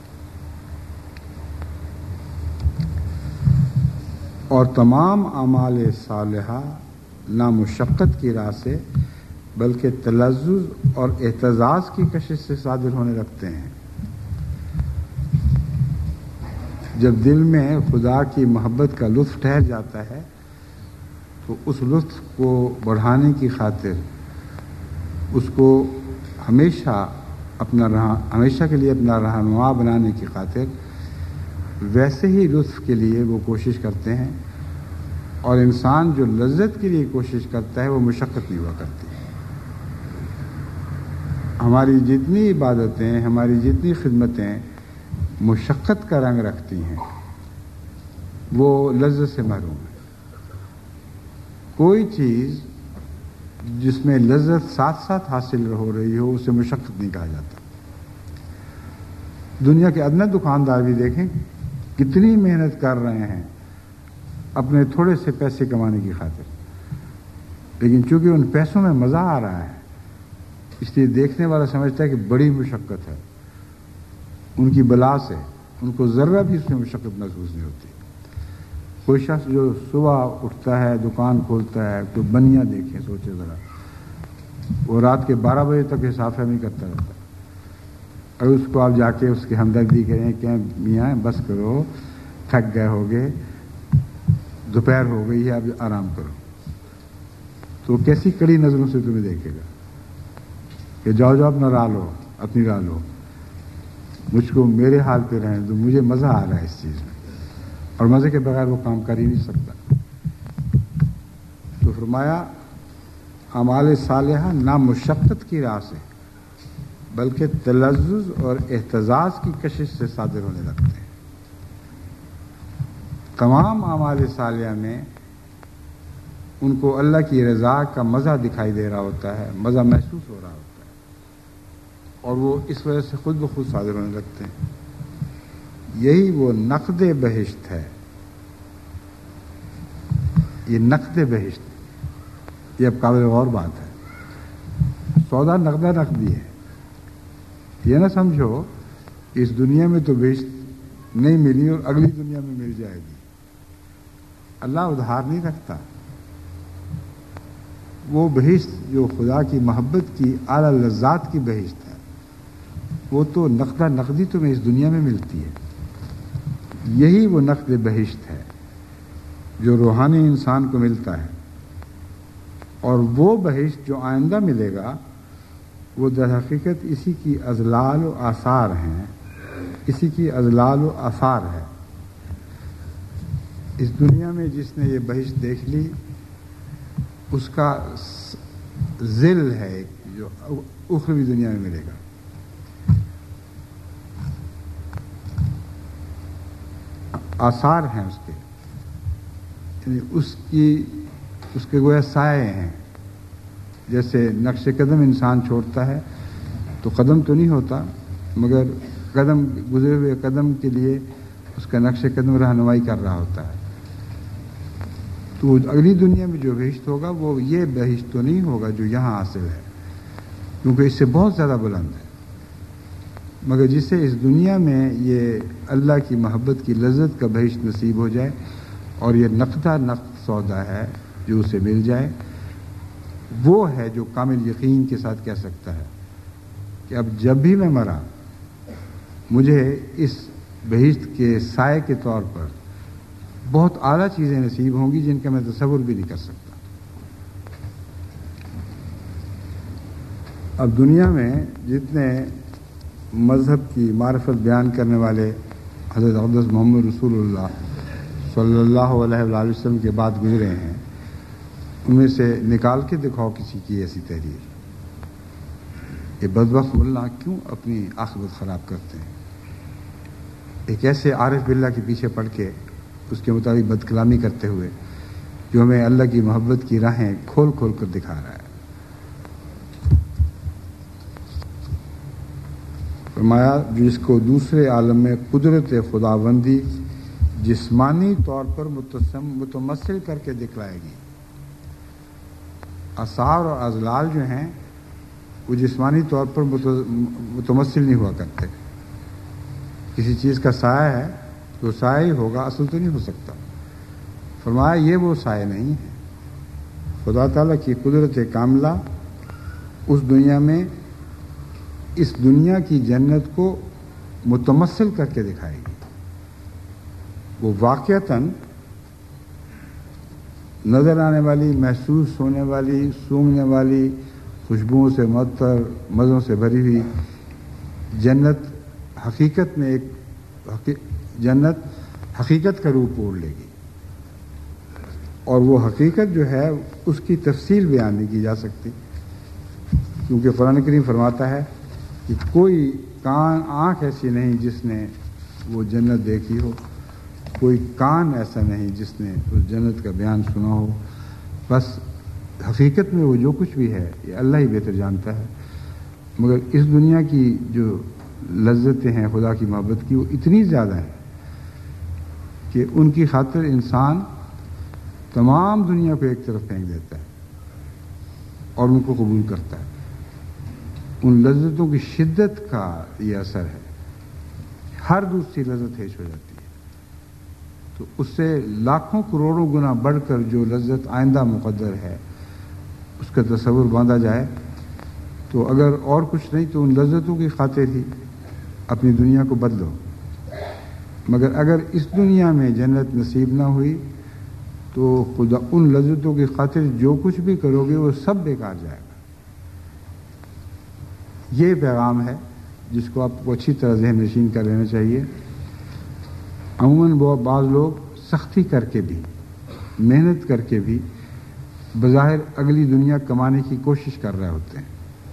A: اور تمام اعمال صالحہ نہ مشقت کی راہ سے بلکہ تلذذ اور اعتزاز کی کشش سے صادر ہونے لگتے ہیں۔ جب دل میں خدا کی محبت کا لطف ٹھہر جاتا ہے تو اس لطف کو بڑھانے کی خاطر، اس کو ہمیشہ اپنا رہا ہمیشہ کے لیے اپنا رہنما بنانے کی خاطر ویسے ہی لطف کے لیے وہ کوشش کرتے ہیں، اور انسان جو لذت کے لیے کوشش کرتا ہے وہ مشقت نہیں ہوا کرتی۔ ہماری جتنی عبادتیں، ہماری جتنی خدمتیں مشقت کا رنگ رکھتی ہیں وہ لذت سے محروم ہے۔ کوئی چیز جس میں لذت ساتھ ساتھ حاصل ہو رہی ہو اسے مشقت نہیں کہا جاتا۔ دنیا کے ادنی دکاندار بھی دیکھیں کتنی محنت کر رہے ہیں اپنے تھوڑے سے پیسے کمانے کی خاطر، لیکن چونکہ ان پیسوں میں مزہ آ رہا ہے اس لیے دیکھنے والا سمجھتا ہے کہ بڑی مشقت ہے، ان کی بلا سے ان کو ذرہ بھی اس میں مشقت محسوس نہیں ہوتی۔ کوئی شخص جو صبح اٹھتا ہے، دکان کھولتا ہے، تو بنیاں دیکھیں، سوچے ذرا، وہ رات کے بارہ بجے تک حساب فہمی کرتا رہتا ہے، اور اس کو آپ جا کے اس کی ہمدردی کریں کہ میاں بس کرو، تھک گئے ہوگے، دوپہر ہو گئی ہے، اب آرام کرو، تو کیسی کڑی نظروں سے تمہیں دیکھے گا کہ جاؤ جاؤ اپنا راہ لو، اپنی راہ لو، مجھ کو میرے حال پہ رہنے دو، مجھے مزہ آ رہا ہے اس چیز میں، اور مزے کے بغیر وہ کام کر ہی نہیں سکتا۔ تو فرمایا اعمال صالحہ نہ مشقت کی راہ سے بلکہ تلذذ اور احتزاز کی کشش سے صادر ہونے لگتے ہیں۔ تمام اعمال صالحہ میں ان کو اللہ کی رضا کا مزہ دکھائی دے رہا ہوتا ہے، مزہ محسوس ہو رہا ہوتا ہے، اور وہ اس وجہ سے خود بخود صادر ہونے لگتے ہیں۔ یہی وہ نقد بہشت ہے، یہ نقد بہشت، یہ اب قابل غور بات ہے۔ سودا نقدہ نقدی ہے، یہ نہ سمجھو کہ اس دنیا میں تو بہشت نہیں ملی اور اگلی دنیا میں مل جائے گی۔ اللہ ادھار نہیں رکھتا، وہ بہشت جو خدا کی محبت کی اعلیٰ لذات کی بہشت ہے، وہ تو نقدہ نقدی تمہیں اس دنیا میں ملتی ہے۔ یہی وہ نقد بہشت ہے جو روحانی انسان کو ملتا ہے، اور وہ بہشت جو آئندہ ملے گا وہ در حقیقت اسی کی اضلال و آثار ہیں، اسی کی اضلال و آثار ہے۔ اس دنیا میں جس نے یہ بہشت دیکھ لی اس کا ذل ہے جو اخروی دنیا میں ملے گا۔ آثار ہیں اس کے، یعنی اس کی اس کے گویا سائے ہیں۔ جیسے نقش قدم انسان چھوڑتا ہے تو قدم تو نہیں ہوتا، مگر قدم گزرے ہوئے قدم کے لیے اس کا نقش قدم رہنمائی کر رہا ہوتا ہے۔ تو اگلی دنیا میں جو بہشت ہوگا وہ یہ بہشت تو نہیں ہوگا جو یہاں حاصل ہے، کیونکہ اس سے بہت زیادہ بلند ہے، مگر جسے اس دنیا میں یہ اللہ کی محبت کی لذت کا بہشت نصیب ہو جائے اور یہ نقدہ نقد سودا ہے جو اسے مل جائے، وہ ہے جو کامل یقین کے ساتھ کہہ سکتا ہے کہ اب جب بھی میں مرا مجھے اس بہشت کے سائے کے طور پر بہت اعلیٰ چیزیں نصیب ہوں گی جن کا میں تصور بھی نہیں کر سکتا۔ اب دنیا میں جتنے مذہب کی معرفت بیان کرنے والے حضرت اقدس محمد رسول اللہ صلی اللہ علیہ وآلہ وسلم کے بعد گزرے ہیں، ان میں سے نکال کے دکھاؤ کسی کی ایسی تحریر۔ یہ بدبخت ملا کیوں اپنی عاقبت خراب کرتے ہیں؟ ایک ایسے عارف باللہ کے پیچھے پڑ کے اس کے مطابق بد کلامی کرتے ہوئے جو ہمیں اللہ کی محبت کی راہیں کھول کھول کر دکھا رہا ہے۔ فرمایا جس کو دوسرے عالم میں قدرت خداوندی جسمانی طور پر متمثل کر کے دکھلائے گی۔ آثار اور اضلال جو ہیں وہ جسمانی طور پر متمثل نہیں ہوا کرتے۔ کسی چیز کا سایہ ہے تو سایہ ہی ہوگا، اصل تو نہیں ہو سکتا۔ فرمایا یہ وہ سایہ نہیں ہے، خدا تعالیٰ کی قدرت کاملہ اس دنیا میں اس دنیا کی جنت کو متمثل کر کے دکھائے گی۔ وہ واقعتاً نظر آنے والی، محسوس ہونے والی، سونگنے والی، خوشبوؤں سے معطر، مزوں سے بھری ہوئی جنت حقیقت میں ایک جنت حقیقت کا روپ اوڑھ لے گی، اور وہ حقیقت جو ہے اس کی تفصیل بیان نہیں کی جا سکتی، کیونکہ قرآن کریم فرماتا ہے کہ کوئی کان آنکھ ایسی نہیں جس نے وہ جنت دیکھی ہو، کوئی کان ایسا نہیں جس نے اس جنت کا بیان سنا ہو، بس حقیقت میں وہ جو کچھ بھی ہے یہ اللہ ہی بہتر جانتا ہے۔ مگر اس دنیا کی جو لذتیں ہیں خدا کی محبت کی وہ اتنی زیادہ ہیں کہ ان کی خاطر انسان تمام دنیا کو ایک طرف پھینک دیتا ہے اور ان کو قبول کرتا ہے۔ ان لذتوں کی شدت کا یہ اثر ہے، ہر دوسری لذت ہیچ ہو جاتی ہے، تو اس سے لاکھوں کروڑوں گنا بڑھ کر جو لذت آئندہ مقدر ہے اس کا تصور باندھا جائے تو اگر اور کچھ نہیں تو ان لذتوں کی خاطر ہی اپنی دنیا کو بدلو، مگر اگر اس دنیا میں جنت نصیب نہ ہوئی تو خدا ان لذتوں کی خاطر جو کچھ بھی کرو گے وہ سب بیکار جائے گا۔ یہ پیغام ہے جس کو آپ کو اچھی طرح ذہن نشین کر لینا چاہیے۔ عموماً بعض لوگ سختی کر کے بھی، محنت کر کے بھی بظاہر اگلی دنیا کمانے کی کوشش کر رہے ہوتے ہیں۔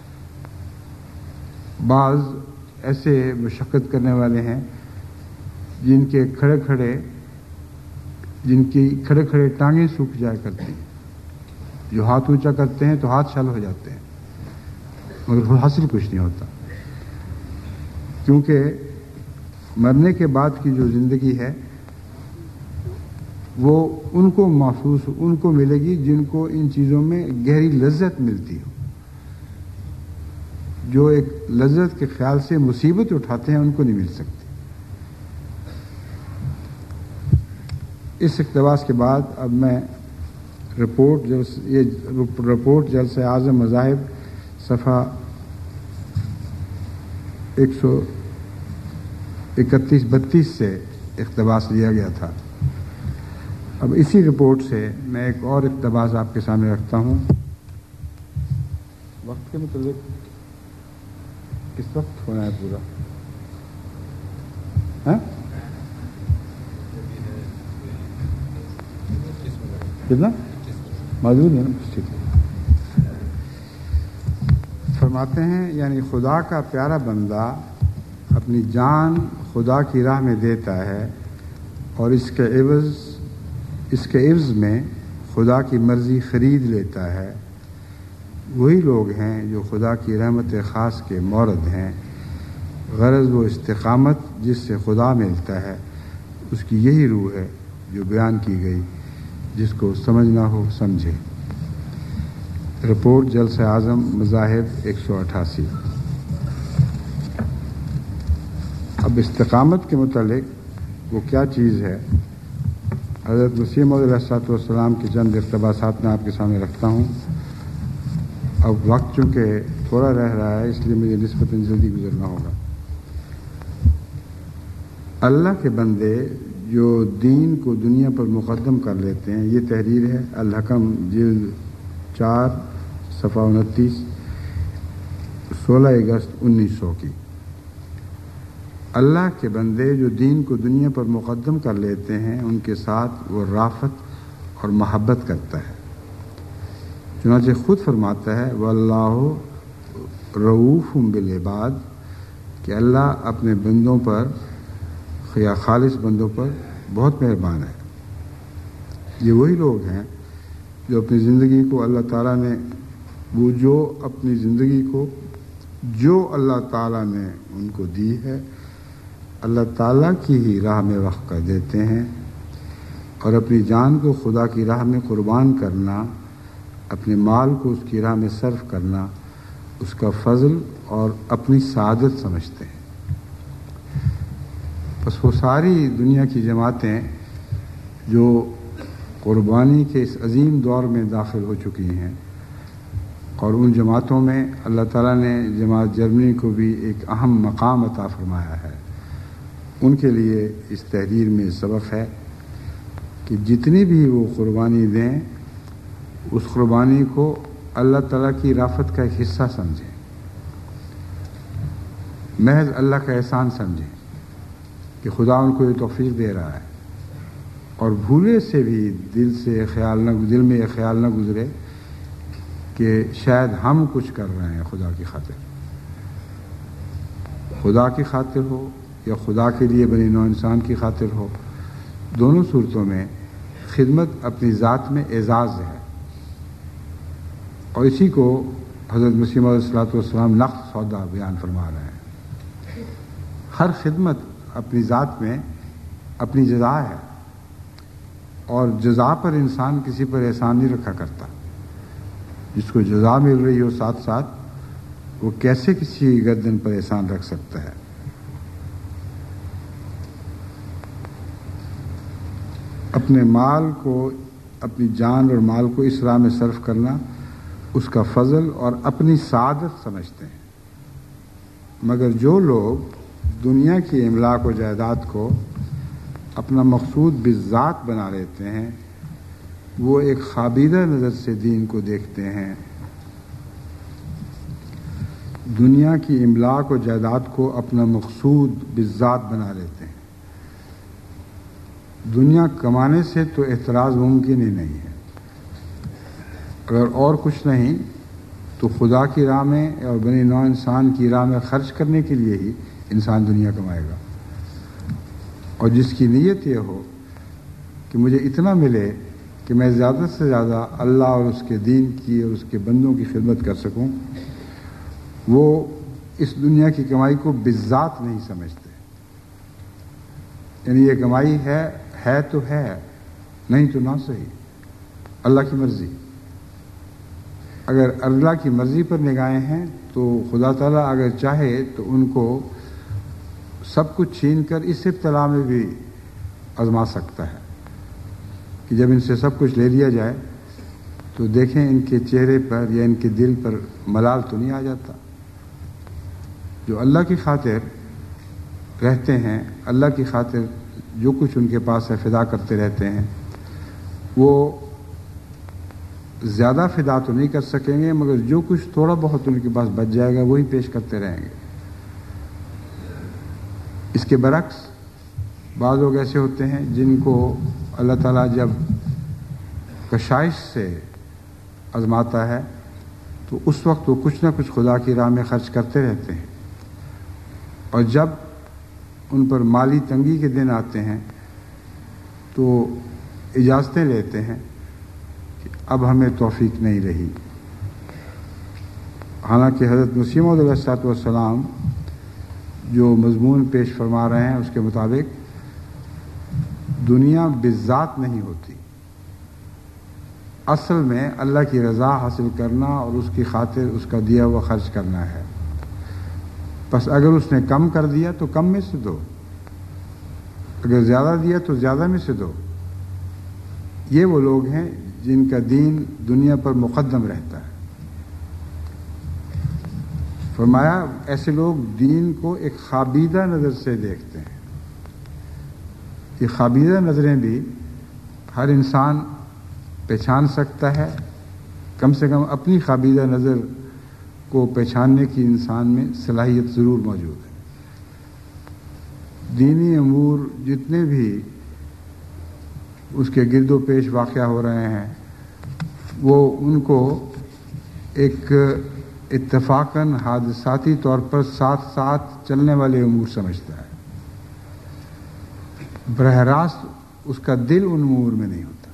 A: بعض ایسے مشقت کرنے والے ہیں جن کے کھڑے کھڑے جن کی کھڑے کھڑے ٹانگیں سوکھ جایا کرتی ہیں، جو ہاتھ اونچا کرتے ہیں تو ہاتھ چھل ہو جاتے ہیں، مگر حاصل کچھ نہیں ہوتا، کیونکہ مرنے کے بعد کی جو زندگی ہے وہ ان کو محسوس ان کو ملے گی جن کو ان چیزوں میں گہری لذت ملتی ہو۔ جو ایک لذت کے خیال سے مصیبت اٹھاتے ہیں ان کو نہیں مل سکتی۔ اس اقتباس کے بعد اب میں رپورٹ جلس یہ رپورٹ جلسہ اعظم مذاہب صفحہ ایک سو اکتیس بتیس سے اقتباس لیا گیا تھا۔ اب اسی رپورٹ سے میں ایک اور اقتباس آپ کے سامنے رکھتا ہوں۔ وقت کے متعلق کس وقت ہونا ہے پورا؟ ہاں کتنا موجود ہے نا؟ ٹھیک ہے۔ فرماتے ہیں یعنی خدا کا پیارا بندہ اپنی جان خدا کی راہ میں دیتا ہے اور اس کے عوض اس کے عوض میں خدا کی مرضی خرید لیتا ہے، وہی لوگ ہیں جو خدا کی رحمت خاص کے مورد ہیں۔ غرض وہ استقامت جس سے خدا ملتا ہے اس کی یہی روح ہے جو بیان کی گئی، جس کو سمجھنا ہو سمجھے۔ رپورٹ جلسہ اعظم مذاہب ایک سو اٹھاسی۔ اب استقامت کے متعلق وہ کیا چیز ہے، حضرت مسیح موعود علیہ الصلوۃ والسلام کے چند اقتباسات میں آپ کے سامنے رکھتا ہوں۔ اب وقت چونکہ تھوڑا رہ رہا ہے اس لیے مجھے نسبتاً جلدی گزرنا ہوگا۔ اللہ کے بندے جو دین کو دنیا پر مقدم کر لیتے ہیں، یہ تحریر ہے الحکم جلد چار صفحہ انتیس سولہ اگست انیس سو کی۔ اللہ کے بندے جو دین کو دنیا پر مقدم کر لیتے ہیں ان کے ساتھ وہ رافت اور محبت کرتا ہے، چنانچہ خود فرماتا ہے واللہ رؤوف بالعباد کہ اللہ اپنے بندوں پر یا خالص بندوں پر بہت مہربان ہے۔ یہ وہی لوگ ہیں جو اپنی زندگی کو اللہ تعالیٰ نے وہ جو اپنی زندگی کو جو اللہ تعالیٰ نے ان کو دی ہے اللہ تعالیٰ کی ہی راہ میں وقف کر دیتے ہیں، اور اپنی جان کو خدا کی راہ میں قربان کرنا، اپنے مال کو اس کی راہ میں صرف کرنا اس کا فضل اور اپنی سعادت سمجھتے ہیں۔ بس وہ ساری دنیا کی جماعتیں جو قربانی کے اس عظیم دور میں داخل ہو چکی ہیں، اور ان جماعتوں میں اللہ تعالیٰ نے جماعت جرمنی کو بھی ایک اہم مقام عطا فرمایا ہے، ان کے لیے اس تحریر میں سبق ہے کہ جتنی بھی وہ قربانی دیں اس قربانی کو اللہ تعالیٰ کی رافت کا ایک حصہ سمجھیں، محض اللہ کا احسان سمجھیں کہ خدا ان کو یہ توفیق دے رہا ہے، اور بھولے سے بھی دل سے خیال نہ دل میں یہ خیال نہ گزرے کہ شاید ہم کچھ کر رہے ہیں خدا کی خاطر، خدا کی خاطر ہو یا خدا کے لیے بنی نوع انسان کی خاطر ہو، دونوں صورتوں میں خدمت اپنی ذات میں اعزاز ہے، اور اسی کو حضرت مسیح موعود علیہ الصلوۃ والسلام نقد سودا بیان فرما رہے ہیں۔ ہر خدمت اپنی ذات میں اپنی جزا ہے، اور جزا پر انسان کسی پر احسان نہیں رکھا کرتا، جس کو جزا مل رہی ہو ساتھ ساتھ وہ کیسے کسی گردن پر احسان رکھ سکتا ہے۔ اپنے مال کو اپنی جان اور مال کو اس راہ میں صرف کرنا اس کا فضل اور اپنی سعادت سمجھتے ہیں، مگر جو لوگ دنیا کی املاک و جائیداد کو اپنا مقصود بالذات بنا لیتے ہیں، وہ ایک خابیدہ نظر سے دین کو دیکھتے ہیں۔ دنیا کی املاک و جائیداد کو اپنا مقصود بالذات بنا لیتے ہیں۔ دنیا کمانے سے تو اعتراض ممکن ہی نہیں ہے۔ اگر اور کچھ نہیں تو خدا کی راہ میں اور بنی نوع انسان کی راہ میں خرچ کرنے کے لیے ہی انسان دنیا کمائے گا، اور جس کی نیت یہ ہو کہ مجھے اتنا ملے کہ میں زیادہ سے زیادہ اللہ اور اس کے دین کی اور اس کے بندوں کی خدمت کر سکوں، وہ اس دنیا کی کمائی کو بالذات نہیں سمجھتے۔ یعنی یہ کمائی ہے ہے تو ہے، نہیں تو نہ صحیح، اللہ کی مرضی۔ اگر اللہ کی مرضی پر نگاہیں ہیں تو خدا تعالیٰ اگر چاہے تو ان کو سب کچھ چھین کر اس ابتلا میں بھی آزما سکتا ہے کہ جب ان سے سب کچھ لے لیا جائے تو دیکھیں ان کے چہرے پر یا ان کے دل پر ملال تو نہیں آ جاتا۔ جو اللہ کی خاطر رہتے ہیں، اللہ کی خاطر جو کچھ ان کے پاس ہے فدا کرتے رہتے ہیں، وہ زیادہ فدا تو نہیں کر سکیں گے، مگر جو کچھ تھوڑا بہت ان کے پاس بچ جائے گا وہی پیش کرتے رہیں گے۔ اس کے برعکس بعض لوگ ایسے ہوتے ہیں جن کو اللہ تعالیٰ جب کشائش سے آزماتا ہے تو اس وقت وہ کچھ نہ کچھ خدا کی راہ میں خرچ کرتے رہتے ہیں، اور جب ان پر مالی تنگی کے دن آتے ہیں تو اجازتیں لیتے ہیں کہ اب ہمیں توفیق نہیں رہی۔ حالانکہ حضرت مسیح موعود علیہ الصلوۃ والسلام جو مضمون پیش فرما رہے ہیں اس کے مطابق دنیا بالذات نہیں ہوتی، اصل میں اللہ کی رضا حاصل کرنا اور اس کی خاطر اس کا دیا ہوا خرچ کرنا ہے۔ بس اگر اس نے کم کر دیا تو کم میں سے دو، اگر زیادہ دیا تو زیادہ میں سے دو۔ یہ وہ لوگ ہیں جن کا دین دنیا پر مقدم رہتا ہے۔ فرمایا ایسے لوگ دین کو ایک خابیدہ نظر سے دیکھتے ہیں۔ یہ خابیدہ نظریں بھی ہر انسان پہچان سکتا ہے، کم سے کم اپنی خابیدہ نظر کو پہچاننے کی انسان میں صلاحیت ضرور موجود ہے۔ دینی امور جتنے بھی اس کے گرد و پیش واقع ہو رہے ہیں وہ ان کو ایک اتفاقاً حادثاتی طور پر ساتھ ساتھ چلنے والے امور سمجھتا ہے، براہ راست اس کا دل ان امور میں نہیں ہوتا۔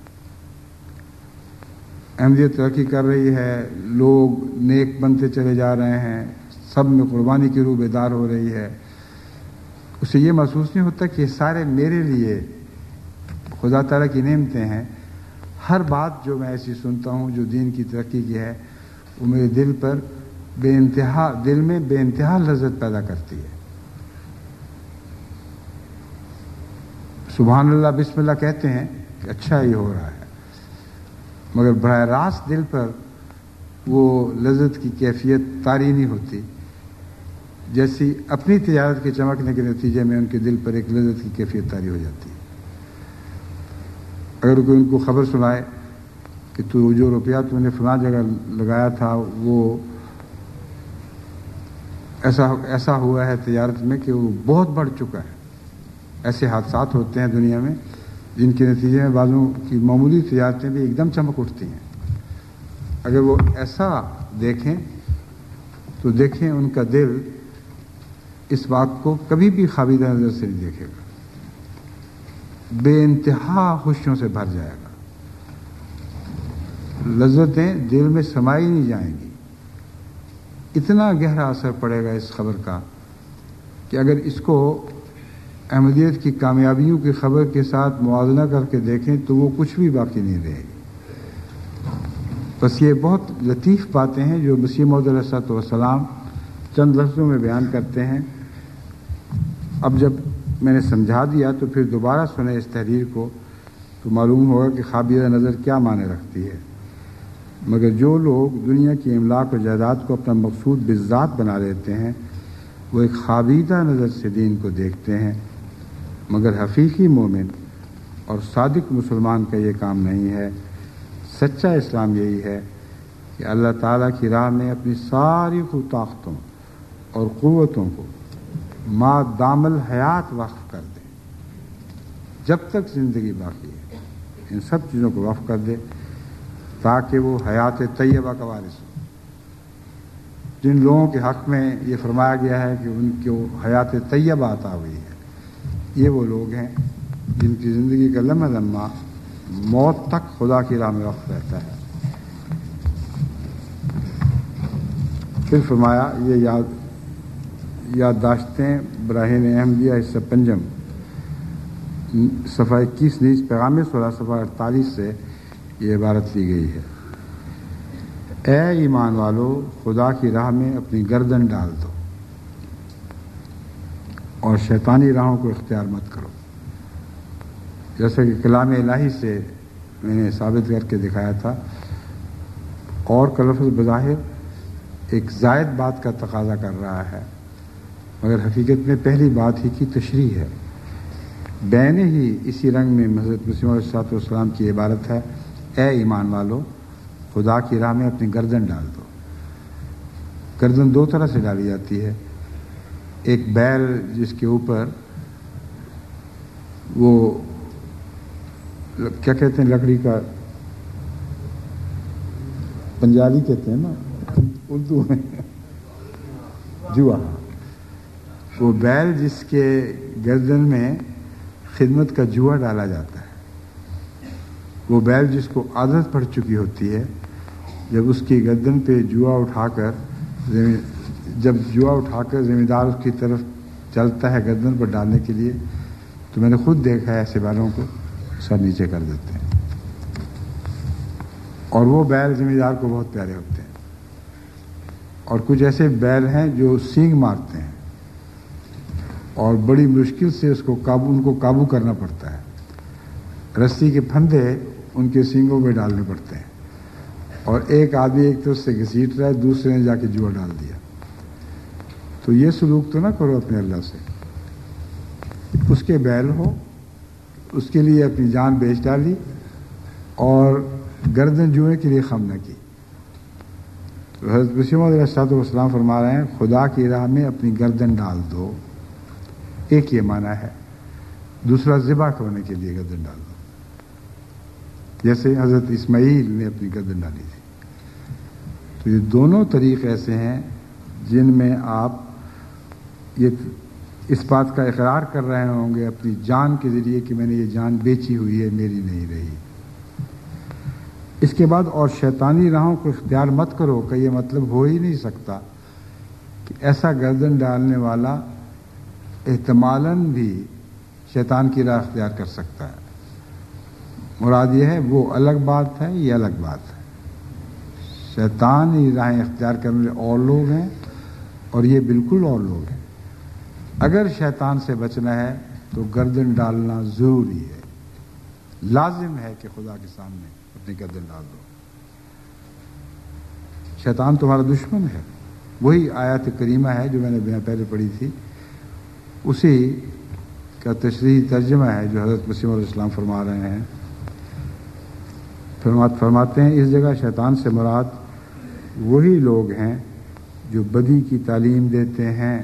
A: احمدیت ترقی کر رہی ہے، لوگ نیک بنتے چلے جا رہے ہیں، سب میں قربانی کی روح بیدار ہو رہی ہے، اسے یہ محسوس نہیں ہوتا کہ یہ سارے میرے لیے خدا تعالیٰ کی نعمتیں ہیں۔ ہر بات جو میں ایسی سنتا ہوں جو دین کی ترقی کی ہے وہ میرے دل پر بے انتہا دل میں بے انتہا لذت پیدا کرتی ہے۔ سبحان اللہ بسم اللہ کہتے ہیں کہ اچھا ہی ہو رہا ہے، مگر براہ راست دل پر وہ لذت کی کیفیت طاری نہیں ہوتی جیسی اپنی تجارت کے چمکنے کے نتیجے میں ان کے دل پر ایک لذت کی کیفیت طاری ہو جاتی ہے۔ اگر کوئی ان کو خبر سنائے کہ تو جو روپیہ تم نے فلاں جگہ لگایا تھا وہ ایسا ایسا ہوا ہے تجارت میں کہ وہ بہت بڑھ چکا ہے، ایسے حادثات ہوتے ہیں دنیا میں جن کے نتیجے میں بعضوں کی معمولی تجارتیں بھی ایک دم چمک اٹھتی ہیں۔ اگر وہ ایسا دیکھیں تو دیکھیں ان کا دل اس بات کو کبھی بھی خابیدہ نظر سے نہیں دیکھے گا، بے انتہا خوشیوں سے بھر جائے گا، لذتیں دل میں سمائی نہیں جائیں گی۔ اتنا گہرا اثر پڑے گا اس خبر کا کہ اگر اس کو احمدیت کی کامیابیوں کی خبر کے ساتھ موازنہ کر کے دیکھیں تو وہ کچھ بھی باقی نہیں رہے گی۔ بس یہ بہت لطیف باتیں ہیں جو مسیح موعود علیہ الصلوۃ والسلام چند لفظوں میں بیان کرتے ہیں۔ اب جب میں نے سمجھا دیا تو پھر دوبارہ سنیں اس تحریر کو تو معلوم ہوگا کہ خابیدہ نظر کیا معنی رکھتی ہے۔ مگر جو لوگ دنیا کی املاک و جائیداد کو اپنا مقصود بالذات بنا لیتے ہیں وہ ایک خوابیدہ نظر سے دین کو دیکھتے ہیں، مگر حقیقی مومن اور صادق مسلمان کا یہ کام نہیں ہے۔ سچا اسلام یہی ہے کہ اللہ تعالیٰ کی راہ میں اپنی ساری طاقتوں اور قوتوں کو ما دام الحیات وقف کر دے، جب تک زندگی باقی ہے ان سب چیزوں کو وقف کر دے، تاکہ وہ حیات طیبہ کا وارث ہو۔ جن لوگوں کے حق میں یہ فرمایا گیا ہے کہ ان کو حیات طیبہ عطا ہوئی ہے، یہ وہ لوگ ہیں جن کی زندگی کا لمحہ لمحہ موت تک خدا کی راہ میں وقف رہتا ہے۔ پھر فرمایا یہ یاد یادداشتیں براہین احمدیہ حصہ پنجم صفحہ اکیس نیز پیغام سولہ صفحہ اڑتالیس سے یہ عبارت لی گئی ہے: اے ایمان والو، خدا کی راہ میں اپنی گردن ڈال دو اور شیطانی راہوں کو اختیار مت کرو۔ جیسا کہ کلام الہی سے میں نے ثابت کر کے دکھایا تھا، اور کا لفظ بظاہر ایک زائد بات کا تقاضا کر رہا ہے، مگر حقیقت میں پہلی بات ہی کی تشریح ہے۔ بین ہی اسی رنگ میں حضرت مسیح علیہ الصلوۃ والسلام کی عبارت ہے: اے ایمان والو، خدا کی راہ میں اپنی گردن ڈال دو۔ گردن دو طرح سے ڈالی جاتی ہے، ایک بیل جس کے اوپر وہ کیا کہتے ہیں، لکڑی کا پنجالی کہتے ہیں نا اردو میں، جوا، وہ بیل جس کے گردن میں خدمت کا جوا ڈالا جاتا ہے، وہ بیل جس کو عادت پڑ چکی ہوتی ہے، جب اس کی گردن پہ جوا اٹھا کر جب جوا اٹھا کر ذمہ دار اس کی طرف چلتا ہے گردن پر ڈالنے کے لیے، تو میں نے خود دیکھا ہے ایسے بیلوں کو سر نیچے کر دیتے ہیں، اور وہ بیل ذمہ دار کو بہت پیارے ہوتے ہیں۔ اور کچھ ایسے بیل ہیں جو سینگ مارتے ہیں اور بڑی مشکل سے اس کو قابو ان کو قابو کرنا پڑتا ہے، رسی کے پھندے ان کے سینگوں میں ڈالنے پڑتے ہیں، اور ایک آدمی ایک طرف سے گھسیٹ رہا ہے، دوسرے نے جا کے جوا ڈال دیا۔ تو یہ سلوک تو نہ کرو اپنے اللہ سے۔ اس کے بیل ہو، اس کے لیے اپنی جان بیچ ڈالی اور گردن جوئے کے لیے خم نہ کی۔ تو حضرت مسیح علیہ الصلوۃ والسلام فرما رہے ہیں خدا کی راہ میں اپنی گردن ڈال دو، ایک یہ معنی ہے، دوسرا ذبح کرنے کے لیے گردن ڈال دو، جیسے حضرت اسماعیل نے اپنی گردن ڈالی تھی۔ تو یہ دونوں طریق ایسے ہیں جن میں آپ یہ اس بات کا اقرار کر رہے ہوں گے اپنی جان کے ذریعے کہ میں نے یہ جان بیچی ہوئی ہے، میری نہیں رہی۔ اس کے بعد اور شیطانی راہوں کو اختیار مت کرو کہ یہ مطلب ہو ہی نہیں سکتا کہ ایسا گردن ڈالنے والا احتمالاً بھی شیطان کی راہ اختیار کر سکتا ہے۔ مراد یہ ہے وہ الگ بات ہے، یہ الگ بات ہے۔ شیطان ہی راہیں اختیار کرنے والے اور لوگ ہیں، اور یہ بالکل اور لوگ ہیں۔ اگر شیطان سے بچنا ہے تو گردن ڈالنا ضروری ہے، لازم ہے کہ خدا کے سامنے اپنی گردن ڈال دو۔ شیطان تمہارا دشمن ہے، وہی آیات کریمہ ہے جو میں نے پہلے پڑھی تھی، اسی کا تشریحی ترجمہ ہے جو حضرت مسیح علیہ السلام فرما رہے ہیں۔ فرماتے ہیں اس جگہ شیطان سے مراد وہی لوگ ہیں جو بدی کی تعلیم دیتے ہیں۔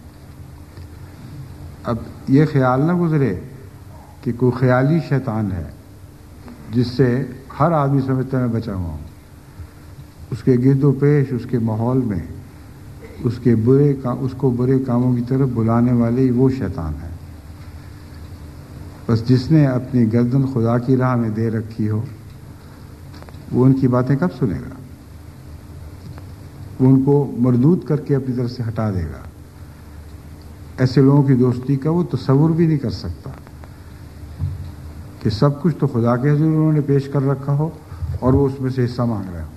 A: اب یہ خیال نہ گزرے کہ کوئی خیالی شیطان ہے جس سے ہر آدمی سمجھتا ہے میں بچا ہوا ہوں، اس کے گرد و پیش، اس کے ماحول میں اس کے برے اس کو برے کاموں کی طرف بلانے والے وہ شیطان ہے۔ بس جس نے اپنی گردن خدا کی راہ میں دے رکھی ہو وہ ان کی باتیں کب سنے گا؟ وہ ان کو مردود کر کے اپنی طرف سے ہٹا دے گا۔ ایسے لوگوں کی دوستی کا وہ تصور بھی نہیں کر سکتا کہ سب کچھ تو خدا کے حضور انہوں نے پیش کر رکھا ہو اور وہ اس میں سے حصہ مانگ رہے ہوں۔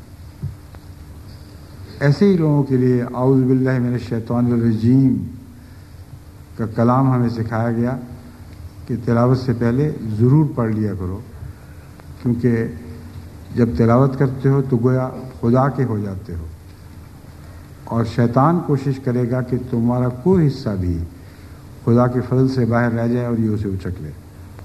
A: ایسے ہی لوگوں کے لیے اعوذ باللہ من الشیطان الرجیم کا کلام ہمیں سکھایا گیا کہ تلاوت سے پہلے ضرور پڑھ لیا کرو، کیونکہ جب تلاوت کرتے ہو تو گویا خدا کے ہو جاتے ہو، اور شیطان کوشش کرے گا کہ تمہارا کوئی حصہ بھی خدا کے فضل سے باہر رہ جائے اور یہ اسے اچک لے۔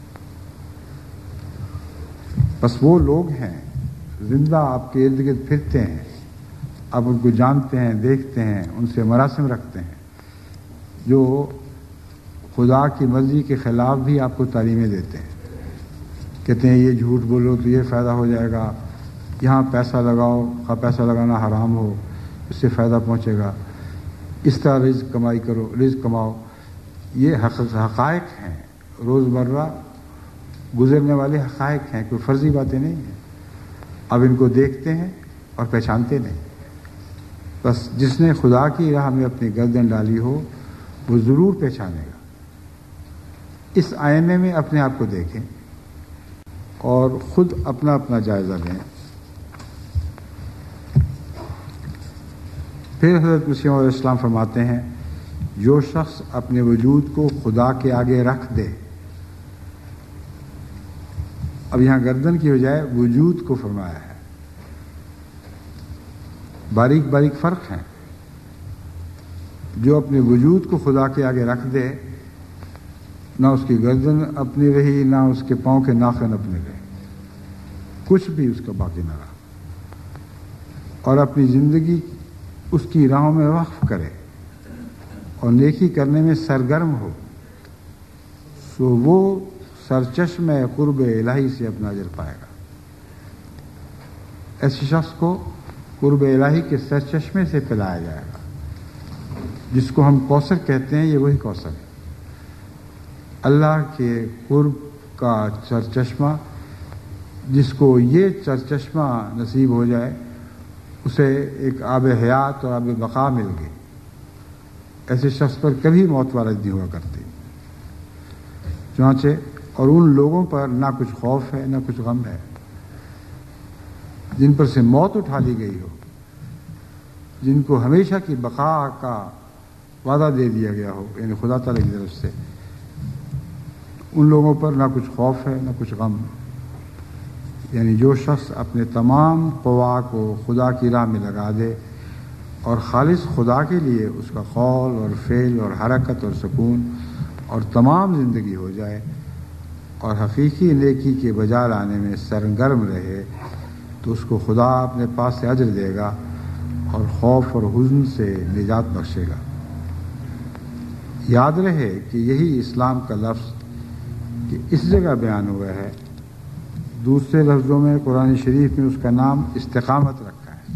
A: بس وہ لوگ ہیں زندہ آپ کے ارد گرد پھرتے ہیں، آپ ان کو جانتے ہیں، دیکھتے ہیں، ان سے مراسم رکھتے ہیں، جو خدا کی مرضی کے خلاف بھی آپ کو تعلیمیں دیتے ہیں، کہتے ہیں یہ جھوٹ بولو تو یہ فائدہ ہو جائے گا، یہاں پیسہ لگاؤ، خواہ پیسہ لگانا حرام ہو، اس سے فائدہ پہنچے گا، اس طرح رزق کمائی کرو، رزق کماؤ۔ یہ حقائق ہیں، روزمرہ گزرنے والے حقائق ہیں، کوئی فرضی باتیں نہیں ہیں۔ اب ان کو دیکھتے ہیں اور پہچانتے نہیں۔ بس جس نے خدا کی راہ میں اپنی گردن ڈالی ہو وہ ضرور پہچانے گا۔ اس آئینے میں اپنے آپ کو دیکھیں اور خود اپنا اپنا جائزہ لیں۔ پھر حضرت مسیح علیہ السلام فرماتے ہیں، جو شخص اپنے وجود کو خدا کے آگے رکھ دے، اب یہاں گردن کی بجائے وجود کو فرمایا ہے، باریک باریک فرق ہے۔ جو اپنے وجود کو خدا کے آگے رکھ دے، نہ اس کی گردن اپنی رہی، نہ اس کے پاؤں کے ناخن اپنے رہے، کچھ بھی اس کا باقی نہ رہا، اور اپنی زندگی اس کی راہوں میں وقف کرے اور نیکی کرنے میں سرگرم ہو، سو وہ سرچشمہ قرب الہی سے اپنا اجر پائے گا۔ ایسے شخص کو قرب الہی کے سرچشمے سے پلایا جائے گا، جس کو ہم کوثر کہتے ہیں، یہ وہی کوثر ہے، اللہ کے قرب کا سرچشمہ۔ جس کو یہ سرچشمہ نصیب ہو جائے اسے ایک آب حیات اور آب بقا مل گئی۔ ایسے شخص پر کبھی موت وارد نہیں ہوا کرتی۔ چنانچہ اور ان لوگوں پر نہ کچھ خوف ہے نہ کچھ غم ہے جن پر سے موت اٹھا لی گئی ہو، جن کو ہمیشہ کی بقا کا وعدہ دے دیا گیا ہو، یعنی خدا تعالیٰ کی طرف سے، ان لوگوں پر نہ کچھ خوف ہے نہ کچھ غم۔ یعنی جو شخص اپنے تمام قوا کو خدا کی راہ میں لگا دے اور خالص خدا کے لیے اس کا قول اور فعل اور حرکت اور سکون اور تمام زندگی ہو جائے اور حقیقی نیکی کے بجا لانے میں سرگرم رہے، تو اس کو خدا اپنے پاس سے اجر دے گا اور خوف اور حزن سے نجات بخشے گا۔ یاد رہے کہ یہی اسلام کا لفظ کہ اس جگہ بیان ہوا ہے، دوسرے لفظوں میں قرآن شریف میں اس کا نام استقامت رکھا ہے۔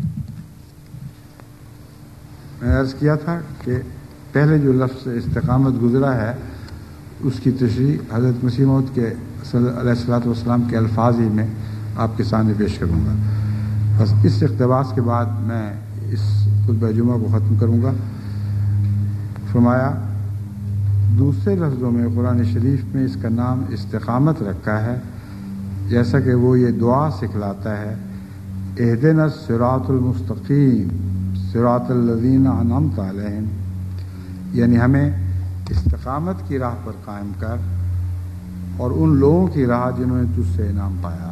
A: میں نے عرض کیا تھا کہ پہلے جو لفظ استقامت گزرا ہے اس کی تشریح حضرت مسیح موعود کے علیہ الصلوۃ والسلام کے الفاظ ہی میں آپ کے سامنے پیش کروں گا۔ بس اس اقتباس کے بعد میں اس خطبہ جمعہ کو ختم کروں گا۔ فرمایا دوسرے لفظوں میں قرآن شریف میں اس کا نام استقامت رکھا ہے، جیسا کہ وہ یہ دعا سکھلاتا ہے، اہدنا الصراط المستقیم صراط الذین انعمت علیہم، یعنی ہمیں استقامت کی راہ پر قائم کر اور ان لوگوں کی راہ جنہوں نے تجھ سے انعام پایا۔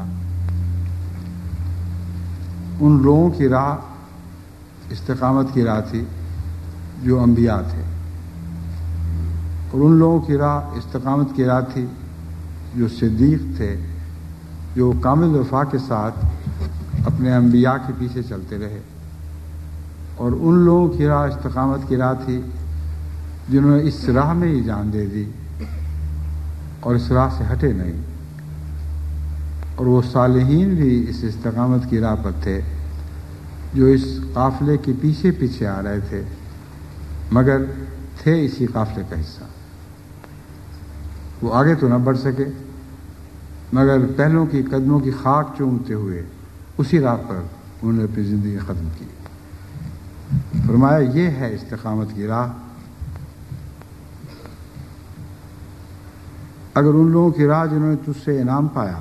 A: ان لوگوں کی راہ استقامت کی راہ تھی جو انبیاء تھے، اور ان لوگوں کی راہ استقامت کی راہ تھی جو صدیق تھے، جو کامل وفا کے ساتھ اپنے انبیاء کے پیچھے چلتے رہے، اور ان لوگوں کی راہ استقامت کی راہ تھی جنہوں نے اس راہ میں ہی جان دے دی اور اس راہ سے ہٹے نہیں، اور وہ صالحین بھی اس استقامت کی راہ پر تھے جو اس قافلے کے پیچھے پیچھے آ رہے تھے مگر تھے اسی قافلے کا حصہ۔ وہ آگے تو نہ بڑھ سکے مگر پہلوں کی قدموں کی خاک چومتے ہوئے اسی راہ پر انہوں نے اپنی زندگی ختم کی۔ فرمایا یہ ہے استقامت کی راہ۔ اگر ان لوگوں کی راہ جنہوں نے تجھ سے انعام پایا،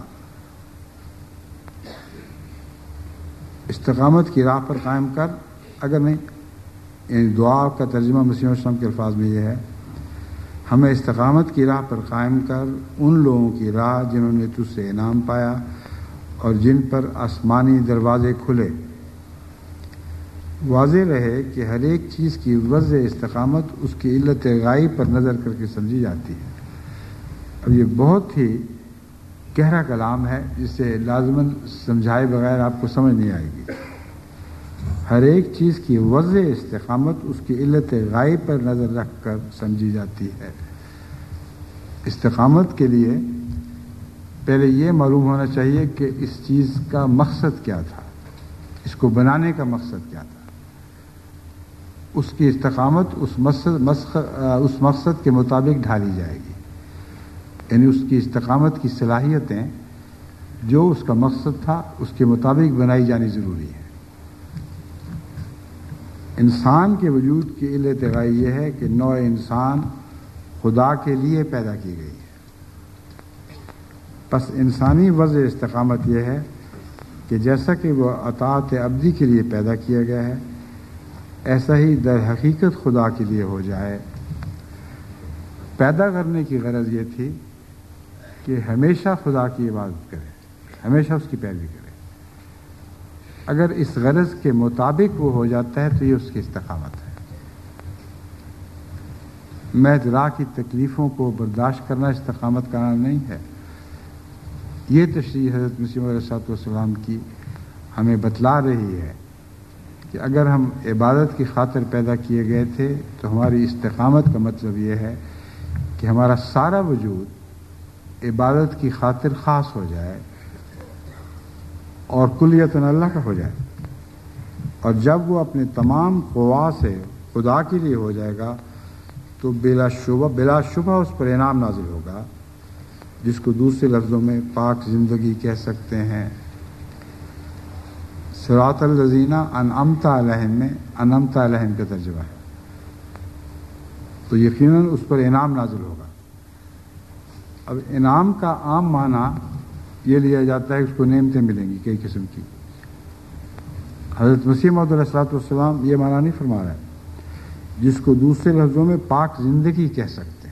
A: استقامت کی راہ پر قائم کر، اگر نہیں، یعنی دعا کا ترجمہ مسیح السلام کے الفاظ میں یہ ہے، ہمیں استقامت کی راہ پر قائم کر ان لوگوں کی راہ جنہوں نے تجھ سے انعام پایا اور جن پر آسمانی دروازے کھلے، واضح رہے کہ ہر ایک چیز کی وضع استقامت اس کی علت غائب پر نظر کر کے سمجھی جاتی ہے۔ اب یہ بہت ہی گہرا کلام ہے، جسے لازماً سمجھائے بغیر آپ کو سمجھ نہیں آئے گی۔ ہر ایک چیز کی وضع استقامت اس کی علت غائب پر نظر رکھ کر سمجھی جاتی ہے۔ استقامت کے لیے پہلے یہ معلوم ہونا چاہیے کہ اس چیز کا مقصد کیا تھا، اس کو بنانے کا مقصد کیا تھا۔ اس کی استقامت اس مقصد اس مقصد کے مطابق ڈھالی جائے گی، یعنی اس کی استقامت کی صلاحیتیں جو اس کا مقصد تھا اس کے مطابق بنائی جانی ضروری ہے۔ انسان کے وجود کی علت غائب یہ ہے کہ نوع انسان خدا کے لیے پیدا کی گئی ہے۔ پس انسانی وضع استقامت یہ ہے کہ جیسا کہ وہ اطاعت ابدی کے لیے پیدا کیا گیا ہے، ایسا ہی در حقیقت خدا کے لیے ہو جائے۔ پیدا کرنے کی غرض یہ تھی کہ ہمیشہ خدا کی عبادت کرے، ہمیشہ اس کی پیروی کرے۔ اگر اس غرض کے مطابق وہ ہو جاتا ہے تو یہ اس کی استقامت ہے۔ محض راہ کی تکلیفوں کو برداشت کرنا استقامت کا نام نہیں ہے۔ یہ تشریح حضرت مسیح علیہ الصلوۃ والسلام کی ہمیں بتلا رہی ہے کہ اگر ہم عبادت کی خاطر پیدا کیے گئے تھے تو ہماری استقامت کا مطلب یہ ہے کہ ہمارا سارا وجود عبادت کی خاطر خاص ہو جائے اور کلیتاً اللہ کا ہو جائے، اور جب وہ اپنے تمام قوا سے خدا کے لیے ہو جائے گا تو بلا شبہ بلا شبہ اس پر انعام نازل ہوگا، جس کو دوسرے لفظوں میں پاک زندگی کہہ سکتے ہیں۔ صراط الذین انعمت علیہم میں انعمت علیہم کا ترجمہ ہے، تو یقیناً اس پر انعام نازل ہوگا۔ اب انعام کا عام معنی یہ لیا جاتا ہے کہ اس کو نعمتیں ملیں گی کئی قسم کی۔ حضرت مسیح موعود علیہ الصلوۃ والسلام یہ معنی نہیں فرما رہا ہے، جس کو دوسرے لفظوں میں پاک زندگی کہہ سکتے ہیں،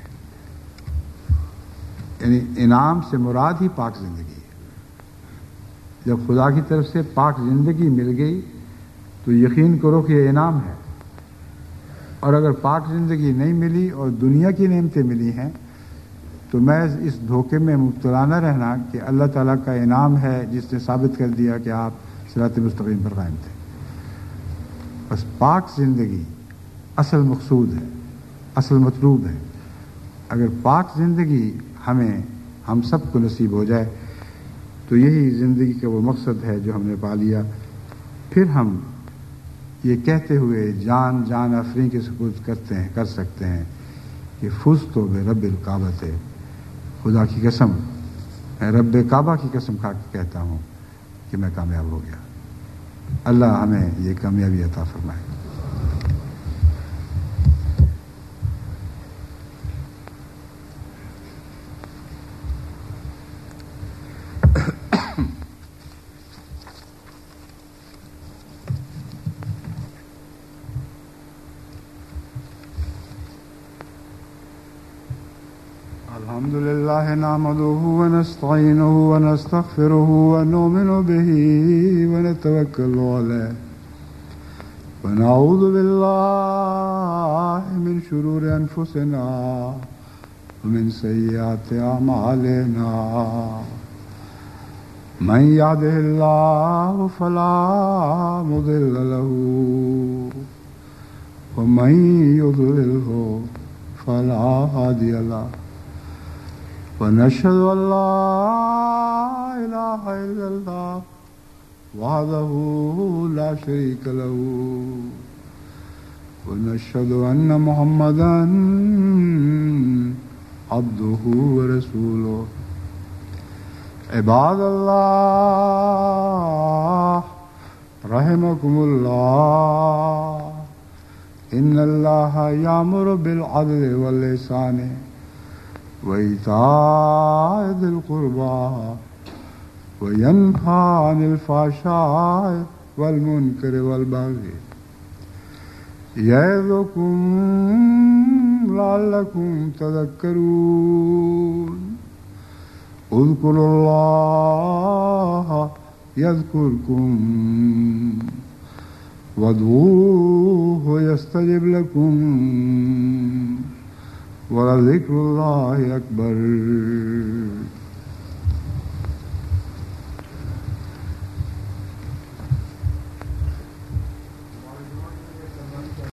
A: یعنی انعام سے مراد ہی پاک زندگی ہے۔ جب خدا کی طرف سے پاک زندگی مل گئی تو یقین کرو کہ یہ انعام ہے، اور اگر پاک زندگی نہیں ملی اور دنیا کی نعمتیں ملی ہیں تو محض اس دھوکے میں مبتلا نہ رہنا کہ اللہ تعالیٰ کا انعام ہے جس نے ثابت کر دیا کہ آپ صراط مستقیم پر قائم تھے۔ بس پاک زندگی اصل مقصود ہے، اصل مطلوب ہے۔ اگر پاک زندگی ہمیں ہم سب کو نصیب ہو جائے تو یہی زندگی کا وہ مقصد ہے جو ہم نے پا لیا۔ پھر ہم یہ کہتے ہوئے جان جان آفرین کے سپرد کرتے ہیں کر سکتے ہیں کہ فزت برب الکعبۃ، خدا کی قسم، میں رب کعبہ کی قسم کھا کے کہتا ہوں کہ میں کامیاب ہو گیا۔ اللہ ہمیں یہ کامیابی عطا فرمائے۔ الحمد لله نحمده ونستعينه ونستغفره ونؤمن به ونتوكل عليه ونعوذ بالله من شرور أنفسنا ومن سيئات أعمالنا، من يهده الله فلا مضل له ومن يضلله فلا هادي له، ونشهد أن لا إله إلا الله وحده لا شريك له، ونشهد أن محمدا عبده ورسوله۔ عباد الله رحمكم الله، إن الله يأمر بالعدل والإحسان وإيتاء ذي القربى وينهى عن الفحشاء والمنكر والبغي يعظكم لعلكم تذكرون۔ اذكروا الله يذكركم وادعوه يستجب لكم ولذكر الله أكبر